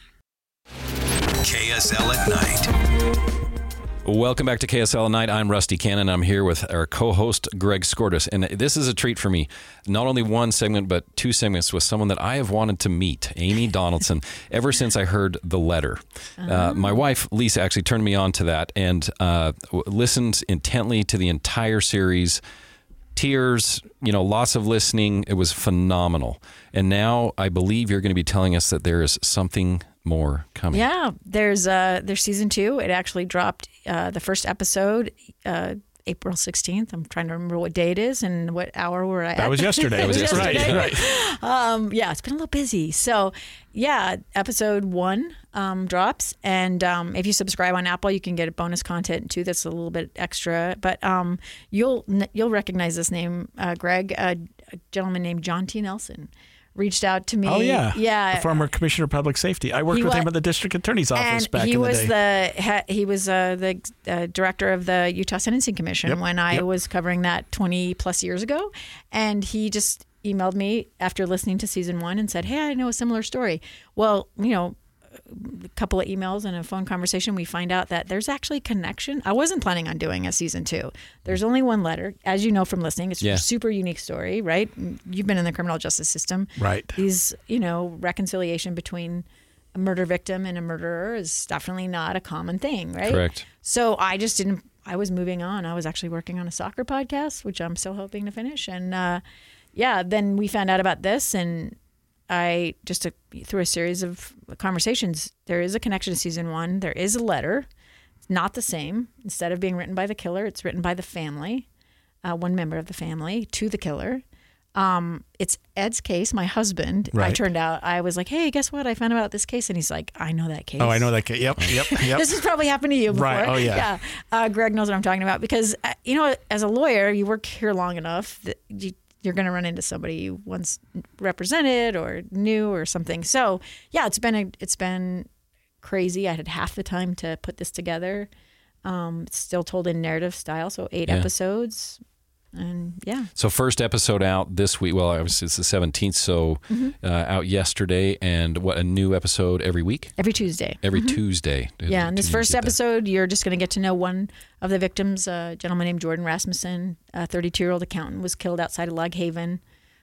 S1: K S L at night.
S2: Welcome back to K S L at Night. I'm Rusty Cannon. I'm here with our co-host, Greg Skordas. And this is a treat for me. Not only one segment, but two segments with someone that I have wanted to meet, Amy Donaldson, ever since I heard The Letter. Uh, my wife, Lisa, actually turned me on to that and uh, w- listened intently to the entire series. Tears, you know, lots of listening. It was phenomenal. And now I believe you're going to be telling us that there is something more coming.
S6: Yeah, there's uh there's season two. It actually dropped uh, the first episode uh, April sixteenth. I'm trying to remember what day it is and what hour we're at.
S3: That was yesterday.
S6: It was
S2: That was
S6: yesterday.
S3: Right, right.
S6: Um, yeah, it's been a little busy. So, yeah, episode one um, drops, and um, if you subscribe on Apple, you can get bonus content too. That's a little bit extra, but um, you'll you'll recognize this name, uh, Greg. Uh, a gentleman named John T. Nelson reached out to me.
S3: Oh yeah,
S6: yeah.
S3: The former commissioner of public safety. I worked
S6: He
S3: with
S6: wa-
S3: him at the district attorney's office
S6: and
S3: back
S6: he
S3: in the
S6: was
S3: day.
S6: the he, he was uh, the uh, director of the Utah Sentencing Commission
S3: Yep,
S6: when I
S3: yep.
S6: was covering that twenty plus years ago, and he just emailed me after listening to season one and said, "Hey, I know a similar story." Well, you know, a couple of emails and a phone conversation, we find out that there's actually a connection. I wasn't planning on doing a season two. There's only one letter, as you know from listening. It's
S2: Yeah.
S6: a super unique story, right? You've been in the criminal justice system,
S3: Right.
S6: These, you know, reconciliation between a murder victim and a murderer is definitely not a common thing, right?
S2: Correct.
S6: So I just didn't. I was moving on. I was actually working on a soccer podcast, which I'm still hoping to finish. And uh, yeah, then we found out about this, and I just, uh, through a series of conversations, there is a connection to season one. There is a letter. It's not the same. Instead of being written by the killer, it's written by the family, uh, one member of the family to the killer. Um, it's Ed's case, my husband.
S3: Right.
S6: I turned out, I was like, hey, guess what? I found out about this case. And he's like, I know that case.
S3: Oh, I know that case. Yep, yep, yep.
S6: This has probably happened to you before.
S3: Right. Oh, yeah.
S6: Yeah. Uh, Greg knows what I'm talking about because, uh, you know, as a lawyer, you work here long enough that you, you're going to run into somebody you once represented or knew or something. So, yeah, it's been a, it's been crazy. I had half the time to put this together. Um, it's still told in narrative style, so eight
S2: Yeah.
S6: episodes. And yeah.
S2: So first episode out this week. Well, obviously it's the seventeenth, so
S6: Mm-hmm.
S2: uh, out yesterday, and what, a new episode every week?
S6: Every Tuesday.
S2: Every Tuesday.
S6: Yeah, in this
S2: Tune in to
S6: first
S2: get that.
S6: episode, you're just going to get to know one of the victims, a gentleman named Jordan Rasmussen, a thirty-two-year-old accountant, was killed outside of Log Haven,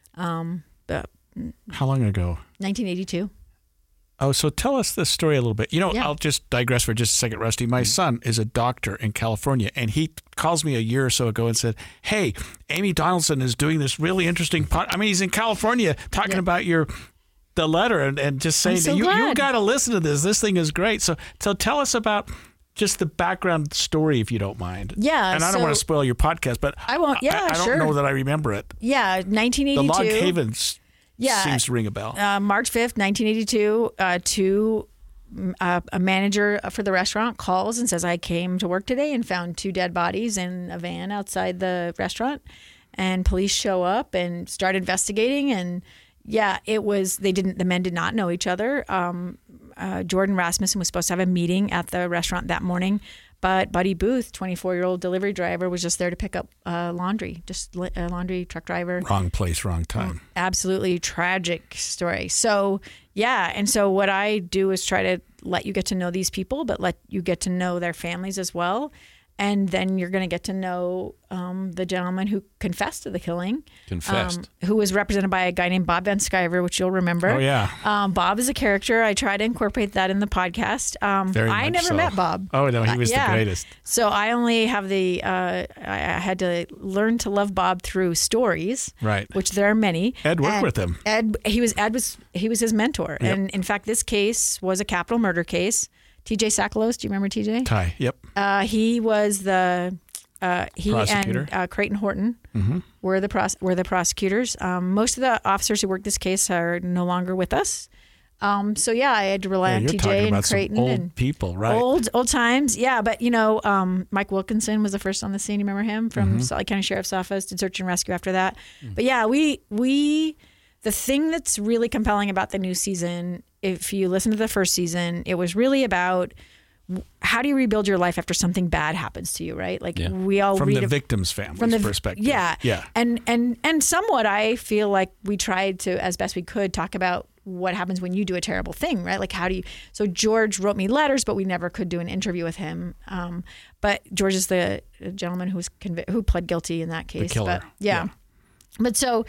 S6: um, uh,
S3: How long ago?
S6: nineteen eighty-two.
S3: Oh, so tell us this story a little bit. You know,
S6: Yeah.
S3: I'll just digress for just a second, Rusty. My son is a doctor in California, and he calls me a year or so ago and said, hey, Amy Donaldson is doing this really interesting pod. I mean, he's in California talking
S6: Yeah.
S3: about your the letter and, and just saying,
S6: so
S3: you, you
S6: glad.
S3: got to listen to this. This thing is great. So, so tell us about just the background story, if you don't mind.
S6: Yeah,
S3: And I don't
S6: so-
S3: want to spoil your podcast, but
S6: I won't- yeah,
S3: I, I don't
S6: sure.
S3: know that I remember it.
S6: Yeah, nineteen
S3: The
S6: eighty-two.
S3: Log Havens
S6: Yeah.
S3: seems to ring a bell.
S6: Uh, March fifth, nineteen eighty-two, uh, two, uh, a manager for the restaurant calls and says, I came to work today and found two dead bodies in a van outside the restaurant. And police show up and start investigating. And yeah, it was, they didn't, the men did not know each other. Um, uh, Jordan Rasmussen was supposed to have a meeting at the restaurant that morning. But Buddy Booth, twenty-four-year-old delivery driver, was just there to pick up uh, laundry, just li- a laundry truck driver.
S3: Wrong place, wrong time.
S6: Absolutely tragic story. So, yeah. And so what I do is try to let you get to know these people, but let you get to know their families as well. And then you're going to get to know um, the gentleman who confessed to the killing.
S2: Confessed.
S6: Um, who was represented by a guy named Bob Van Sciver, which you'll remember.
S3: Oh, yeah.
S6: Um, Bob is a character. I try to incorporate that in the podcast. Um,
S3: Very
S6: I
S3: much
S6: never
S3: so.
S6: met Bob.
S3: Oh, no, he was
S6: Uh, yeah.
S3: the greatest.
S6: So I only have the, uh, I, I had to learn to love Bob through stories.
S3: Right.
S6: Which there are many.
S3: Ed worked
S6: And
S3: with him.
S6: Ed, he was, Ed was, he was his mentor.
S3: Yep.
S6: And in fact, this case was a capital murder case. T J Sakalos, do you remember T J?
S3: Ty, yep.
S6: Uh, he was the, uh, he
S3: Prosecutor.
S6: and uh, Creighton Horton were the pros- were the prosecutors. Um, most of the officers who worked this case are no longer with us. Um, so yeah, I had to rely
S3: Yeah,
S6: on
S3: you're
S6: T
S3: talking
S6: J and
S3: about some
S6: Creighton
S3: old
S6: and
S3: people, right?
S6: old old times. Yeah, but you know, um, Mike Wilkinson was the first on the scene. You remember him from
S3: Mm-hmm.
S6: Salt Lake County Sheriff's Office? Did search and rescue after that.
S3: Mm.
S6: But yeah, we we the thing that's really compelling about the new season, if you listen to the first season, it was really about how do you rebuild your life after something bad happens to you, right? Like
S2: Yeah.
S6: we all
S3: From
S6: read
S3: the
S6: a-
S3: victim's family's
S6: from the
S3: perspective.
S6: Yeah,
S3: Yeah.
S6: and and and somewhat, I feel like we tried to, as best we could, talk about what happens when you do a terrible thing, right? Like how do you? So George wrote me letters, but we never could do an interview with him. Um, but George is the gentleman who was convi- who pled guilty in that case.
S3: killer.
S6: But, yeah.
S3: Yeah.
S6: But so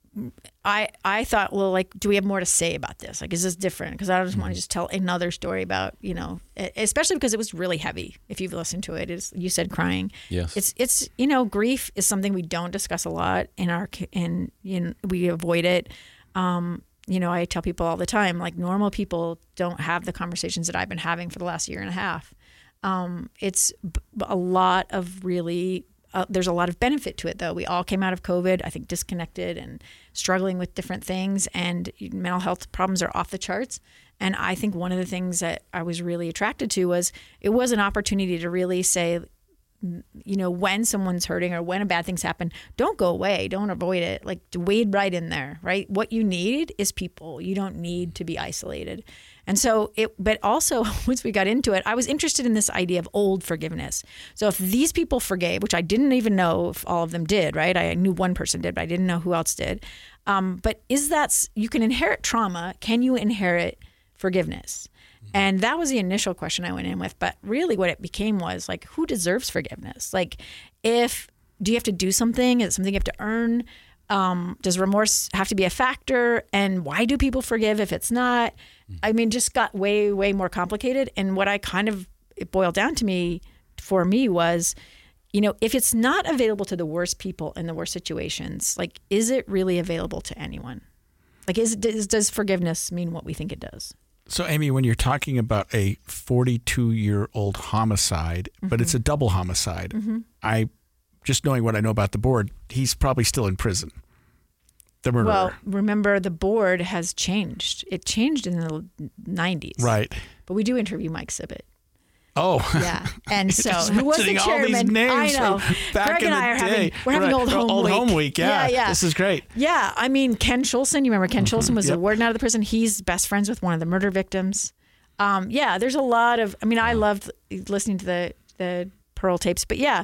S6: I I thought, well, like, do we have more to say about this? Like, is this different? Because I don't just want to just tell another story about, you know, e- especially because it was really heavy. If you've listened to it, it's, you said crying.
S2: Yes.
S6: It's it's you know, grief is something we don't discuss a lot in our in you know, we avoid it. Um, you know, I tell people all the time, like, normal people don't have the conversations that I've been having for the last year and a half. Um, it's b- a lot of really. Uh, there's a lot of benefit to it, though. We all came out of COVID, I think, disconnected and struggling with different things, and mental health problems are off the charts. And I think one of the things that I was really attracted to was it was an opportunity to really say, you know, when someone's hurting or when a bad thing's happen, don't go away, don't avoid it. Like, wade right in there, right? What you need is people. You don't need to be isolated. And so it, but also once we got into it, I was interested in this idea of old forgiveness. So if these people forgave, which I didn't even know if all of them did, right? I knew one person did, but I didn't know who else did. Um, but is that, you can inherit trauma. Can you inherit forgiveness? And that was the initial question I went in with. But really what it became was like, who deserves forgiveness? Like, if, do you have to do something? Is it something you have to earn? Um, does remorse have to be a factor? And why do people forgive if it's not? I mean, just got way, way more complicated. And what I kind of, it boiled down to me, for me was, you know, if it's not available to the worst people in the worst situations, like, is it really available to anyone? Like, is does, does forgiveness mean what we think it does?
S3: So, Amy, when you're talking about a forty-two-year-old homicide, mm-hmm. but it's a double homicide, mm-hmm. I, just knowing what I know about the board, he's probably still in prison. The murderer.
S6: Well, remember, the board has changed. It changed in the nineties.
S3: Right.
S6: But we do interview Mike Sibbitt.
S3: Oh.
S6: Yeah. And so,
S3: Just
S6: who was the
S3: mentioning
S6: chairman?
S3: all these names
S6: I know.
S3: from back
S6: Greg
S3: in
S6: and
S3: the
S6: I are
S3: day.
S6: having, we're having
S3: Right.
S6: old home
S3: old
S6: week.
S3: home week. Yeah.
S6: yeah, yeah.
S3: This is great.
S6: Yeah. I mean, Ken Schulson, you remember Ken mm-hmm. Schulson was
S3: Yep.
S6: the warden out of the prison. He's best friends with one of the murder victims. Um, yeah, there's a lot of, I mean, I loved listening to the, the Pearl tapes, but yeah,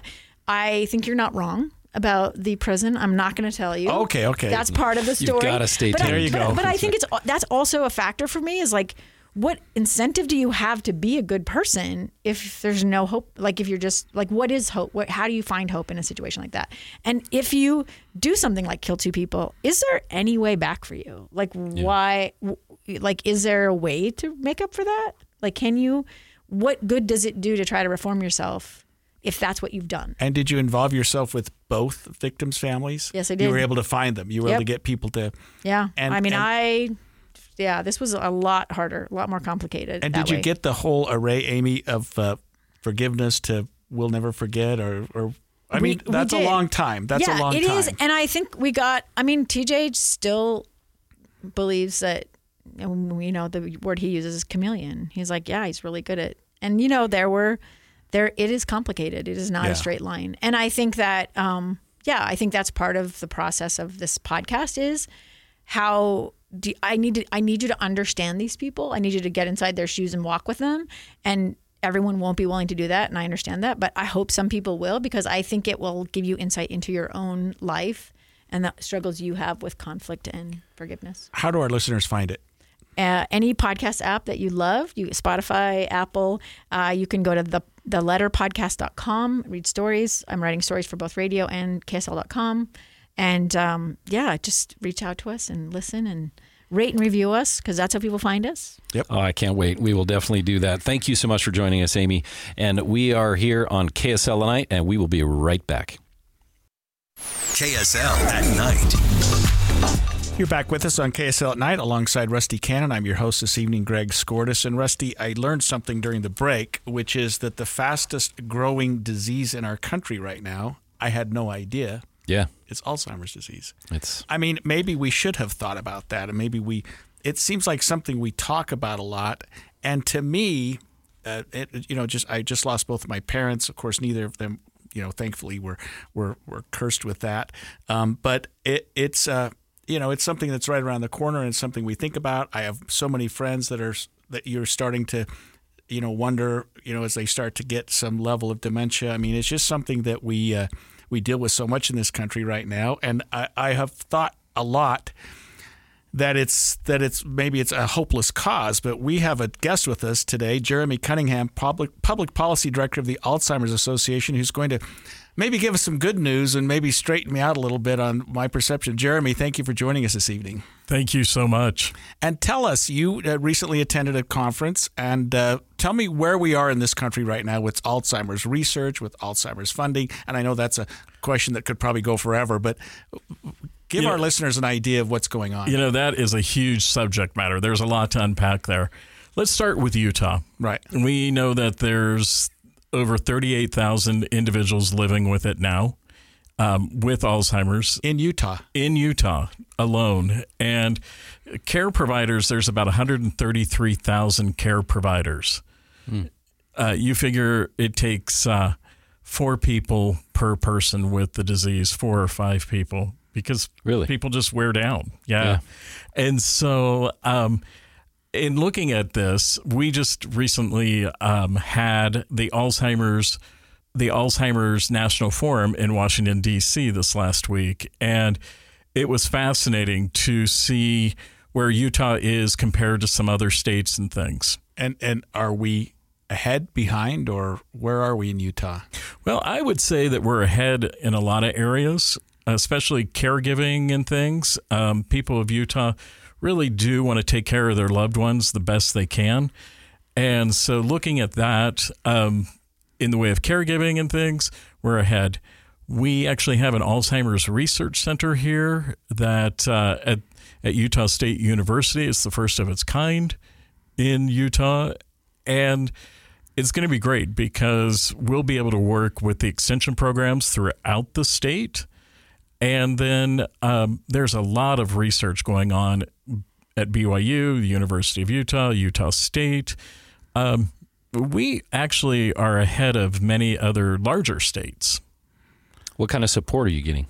S6: I think you're not wrong about the prison. I'm not going to tell you.
S3: Okay, okay.
S6: That's part of the story.
S2: You've got to stay
S6: But
S2: tuned.
S6: I-
S3: There you
S6: but,
S3: go.
S6: But I think it's that's also a factor for me is like, what incentive do you have to be a good person if there's no hope? Like if you're just like, what is hope? What, how do you find hope in a situation like that? And if you do something like kill two people, is there any way back for you? Like why, like, is there a way to make up for that? Like, can you, what good does it do to try to reform yourself if that's what you've done?
S3: And did you involve yourself with both victims' families?
S6: Yes, I did.
S3: You were able to find them. You were
S6: Yep.
S3: able to get people to.
S6: Yeah.
S3: And-
S6: I mean,
S3: and-
S6: I, yeah, this was a lot harder, a lot more complicated.
S3: And
S6: that
S3: did you
S6: way.
S3: get the whole array, Amy, of uh, forgiveness to "We'll Never Forget" or, or I
S6: We-
S3: mean,
S6: we
S3: that's a
S6: did.
S3: long time. That's
S6: yeah,
S3: a long
S6: it
S3: time.
S6: is, and I think we got. I mean, T J still believes that. And you know, the word he uses is chameleon. He's like, yeah, he's really good at. And you know, there were, there. It is complicated. It is not
S3: Yeah.
S6: a straight line. And I think that, um, yeah, I think that's part of the process of this podcast is how. Do, I need to. I need you to understand these people. I need you to get inside their shoes and walk with them. And everyone won't be willing to do that, and I understand that. But I hope some people will, because I think it will give you insight into your own life and the struggles you have with conflict and forgiveness.
S3: How do our listeners find it?
S6: Uh, any podcast app that you love, you Spotify, Apple, uh, you can go to the the letter podcast dot com, read stories. I'm writing stories for both radio and K S L dot com. And um, yeah, just reach out to us and listen and rate and review us, because that's how people find us.
S3: Yep.
S2: Oh, I can't wait. We will definitely do that. Thank you so much for joining us, Amy. And we are here on K S L at Night, and we will be right back.
S1: K S L at Night.
S3: You're back with us on K S L at Night alongside Rusty Cannon. I'm your host this evening, Greg Skordas. And Rusty, I learned something during the break, which is that the fastest growing disease in our country right now, I had no idea,
S2: Yeah.
S3: it's Alzheimer's disease.
S2: It's
S3: I mean, maybe we should have thought about that, and maybe we. It seems like something we talk about a lot, and to me, uh, it, you know, just I just lost both of my parents. Of course, neither of them, you know, thankfully, were were were cursed with that. Um, but it it's uh, you know, it's something that's right around the corner, and it's something we think about. I have so many friends that are that you're starting to, you know, wonder, you know, as they start to get some level of dementia. I mean, it's just something that we. Uh, We deal with so much in this country right now, and I, I have thought a lot that it's that it's maybe it's a hopeless cause. But we have a guest with us today, Jeremy Cunningham, public public policy director of the Alzheimer's Association, who's going to maybe give us some good news and maybe straighten me out a little bit on my perception. Jeremy, thank you for joining us this evening.
S7: Thank you so much.
S3: And tell us, you uh, recently attended a conference, and uh, tell me where we are in this country right now with Alzheimer's research, with Alzheimer's funding. And I know that's a question that could probably go forever, but give
S7: You
S3: our
S7: know-
S3: listeners an idea of what's going on.
S7: You know, that is a huge subject matter. There's a lot to unpack there. Let's start with Utah.
S3: Right.
S7: We know that there's over thirty-eight thousand individuals living with it now, um, with Alzheimer's
S3: In Utah.
S7: in Utah alone. And care providers, there's about one hundred thirty-three thousand care providers. Uh, you figure it takes uh, four people per person with the disease, four or five people, because
S2: Really?
S7: people just wear down. Yeah.
S2: Yeah.
S7: And so um, in looking at this, we just recently um, had the Alzheimer's the Alzheimer's National Forum in Washington, D C this last week. And it was fascinating to see where Utah is compared to some other states and things.
S3: And and are we ahead, behind, or where are we in Utah?
S7: Well, I would say that we're ahead in a lot of areas, especially caregiving and things. Um, people of Utah really do want to take care of their loved ones the best they can. And so looking at that um, in the way of caregiving and things, we're ahead. We actually have an Alzheimer's Research Center here that uh, at, at Utah State University. It's the first of its kind in Utah. And it's going to be great because we'll be able to work with the extension programs throughout the state. And then um, there's a lot of research going on at B Y U, the University of Utah, Utah State. Um, we actually are ahead of many other larger states.
S2: What kind of support are you getting?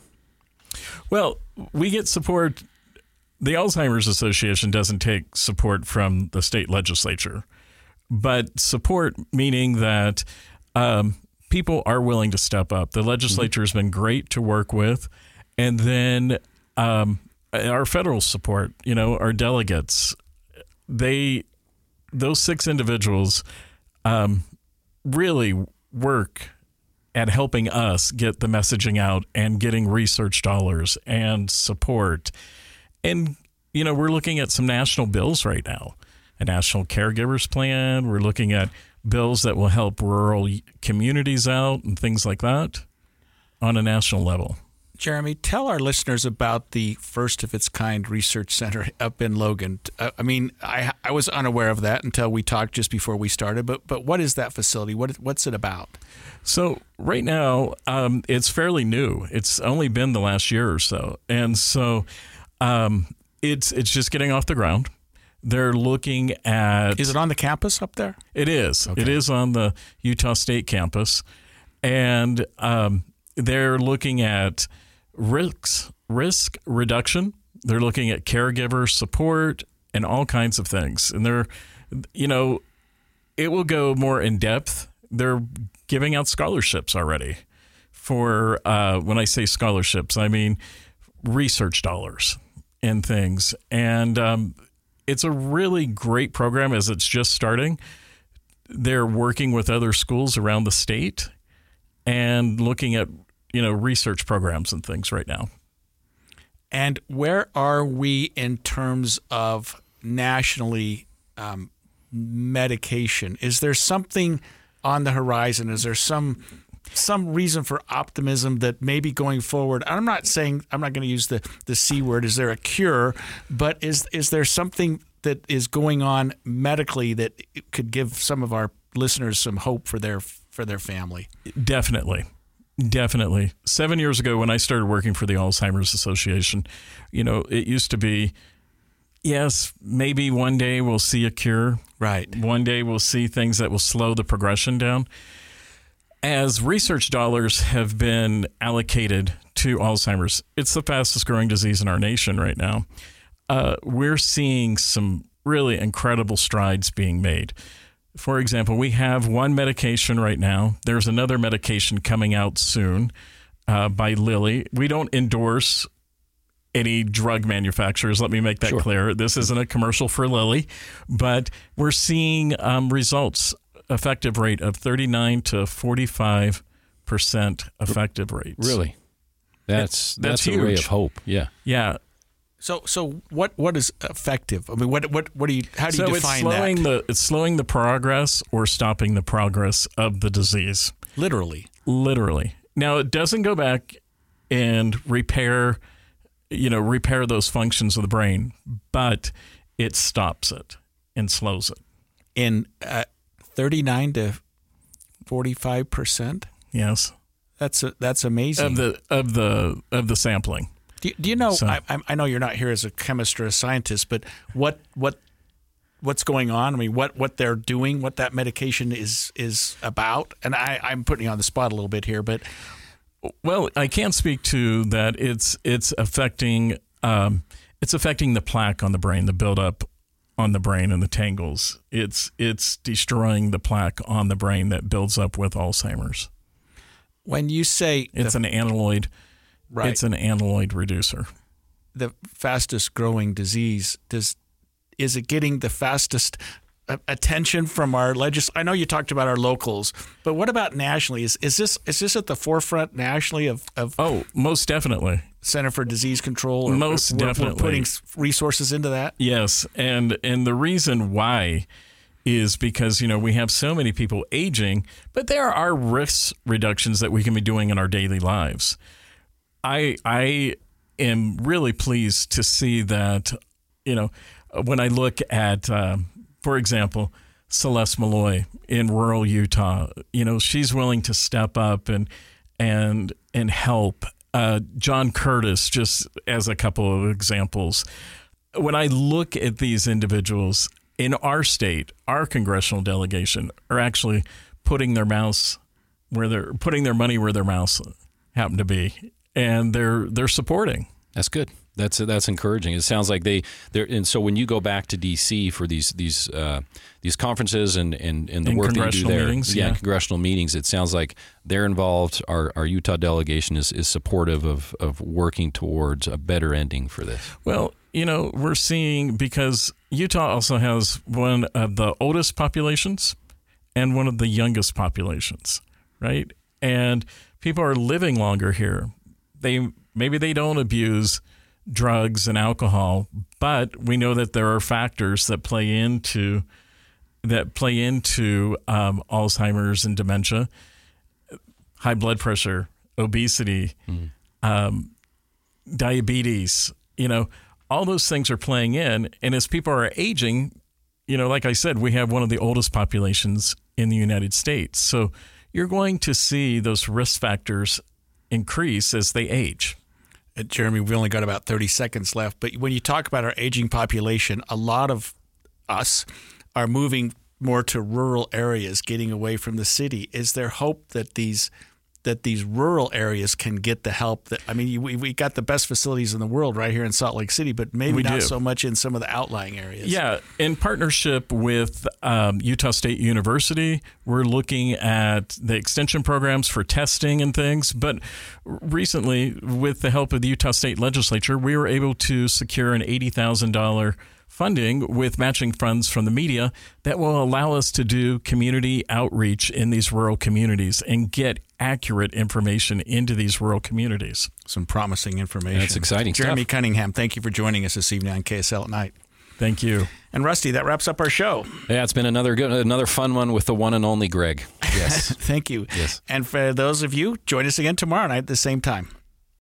S7: Well, we get support. The Alzheimer's Association doesn't take support from the state legislature, but support meaning that um, people are willing to step up. The legislature has been great to work with. And then um, our federal support, you know, our delegates, they, those six individuals um, really work at helping us get the messaging out and getting research dollars and support. And, you know, we're looking at some national bills right now, a national caregivers plan. We're looking at bills that will help rural communities out and things like that on a national level.
S3: Jeremy, tell our listeners about the first of its kind research center up in Logan. Uh, I mean, I I was unaware of that until we talked just before we started. But but what is that facility? What what's it about?
S7: So right now, um, it's fairly new. It's only been the last year or so, and so um, it's it's just getting off the ground. They're looking at.
S3: Is it on the campus up there?
S7: It is.
S3: Okay.
S7: It is on the Utah State campus, and um, they're looking at risks, risk reduction. They're looking at caregiver support and all kinds of things. And they're, you know, it will go more in depth. They're giving out scholarships already for, uh, when I say scholarships, I mean research dollars and things. And um, it's a really great program as it's just starting. They're working with other schools around the state and looking at, you know, research programs and things right now.
S3: And where are we in terms of nationally um, medication? Is there something on the horizon? Is there some some reason for optimism that maybe going forward? I'm not saying I'm not going to use the, the C word. Is there a cure? But is is there something that is going on medically that could give some of our listeners some hope for their for their family?
S7: Definitely. Definitely. Seven years ago when I started working for the Alzheimer's Association, you know, it used to be, yes, maybe one day we'll see a cure.
S3: Right.
S7: One day we'll see things that will slow the progression down. As research dollars have been allocated to Alzheimer's, it's the fastest growing disease in our nation right now. Uh, we're seeing some really incredible strides being made. For example, we have one medication right now. There's another medication coming out soon uh, by Lilly. We don't endorse any drug manufacturers. Let me make that
S2: Sure.
S7: clear. This isn't a commercial for Lilly, but we're seeing um, results, effective rate of thirty-nine to forty-five percent effective rates.
S2: Really? That's
S7: That's
S2: that's, a ray
S7: huge.
S2: of hope. Yeah.
S7: Yeah.
S3: So so what what is effective? I mean, what what what do you how do you
S7: so
S3: define
S7: it's slowing
S3: that?
S7: the it's slowing the progress or stopping the progress of the disease.
S3: Literally.
S7: Literally. Now it doesn't go back and repair, you know, repair those functions of the brain, but it stops it and slows it.
S3: In uh, thirty-nine to forty-five percent.
S7: Yes.
S3: That's a, that's amazing.
S7: Of the of the of the sampling.
S3: Do, do you know?
S7: So-
S3: I, I know you're not here as a chemist or a scientist, but what what what's going on? I mean, what, what they're doing, what that medication is is about? And I, I'm putting you on the spot a little bit here, but
S7: Well, I can't speak to that. It's it's affecting um, it's affecting the plaque on the brain, the buildup on the brain, and the tangles. It's it's destroying the plaque on the brain that builds up with Alzheimer's.
S3: when you say
S7: It's
S3: the,
S7: an amyloid.
S3: right,
S7: It's an amyloid reducer.
S3: the fastest growing disease, does is it getting the fastest uh, attention from our legis? I know you talked about our locals, but what about nationally? Is is this is this at the forefront nationally of, of
S7: Oh, most definitely.
S3: Center for Disease Control? Or
S7: Most
S3: we're,
S7: definitely.
S3: we're putting resources into that.
S7: Yes, and and the reason why is because, you know, we have so many people aging, but there are risk reductions that we can be doing in our daily lives. I I am really pleased to see that, you know, when I look at, uh, for example, Celeste Malloy in rural Utah, you know, she's willing to step up and and and help. Uh, John Curtis, just as a couple of examples. When I look at these individuals in our state, our congressional delegation are actually putting their mouse where they're putting their money where their mouths happen to be, and they're they're supporting.
S2: That's good. That's that's encouraging. It sounds like they they're and so when you go back to D C for these these uh, these conferences and, and, and the
S7: in
S2: work that you do there,
S7: meetings,
S2: yeah,
S7: yeah.
S2: congressional meetings, it sounds like they're involved. Our our Utah delegation is, is supportive of of working towards a better ending for this.
S7: Well, you know, we're seeing because Utah also has one of the oldest populations and one of the youngest populations, right? And people are living longer here. They maybe they don't abuse drugs and alcohol, but we know that there are factors that play into that play into um, Alzheimer's and dementia, high blood pressure, obesity, mm. um, diabetes. You know, all those things are playing in, and as people are aging, you know, like I said, we have one of the oldest populations in the United States, so you're going to see those risk factors increase as they age.
S3: Uh, Jeremy, we only got about thirty seconds left, but when you talk about our aging population, a lot of us are moving more to rural areas, getting away from the city. Is there hope that these that these rural areas can get the help that, I mean, we we got the best facilities in the world right here in Salt Lake City, but maybe
S7: we
S3: not
S7: do.
S3: so much in some of the outlying areas.
S7: Yeah, in partnership with um, Utah State University, we're looking at the extension programs for testing and things. But recently, with the help of the Utah State Legislature, we were able to secure an eighty thousand dollars funding with matching funds from the media that will allow us to do community outreach in these rural communities and get accurate information into these rural communities.
S3: Some promising information.
S2: That's exciting
S3: Jeremy
S2: stuff.
S3: Cunningham, thank you for joining us this evening on K S L at Night.
S7: Thank you.
S3: And Rusty, that wraps up our show.
S2: Yeah, it's been another good, another fun one with the one and only Greg. Yes.
S3: Thank you.
S2: Yes.
S3: And for those of you, join us again tomorrow night at the same time.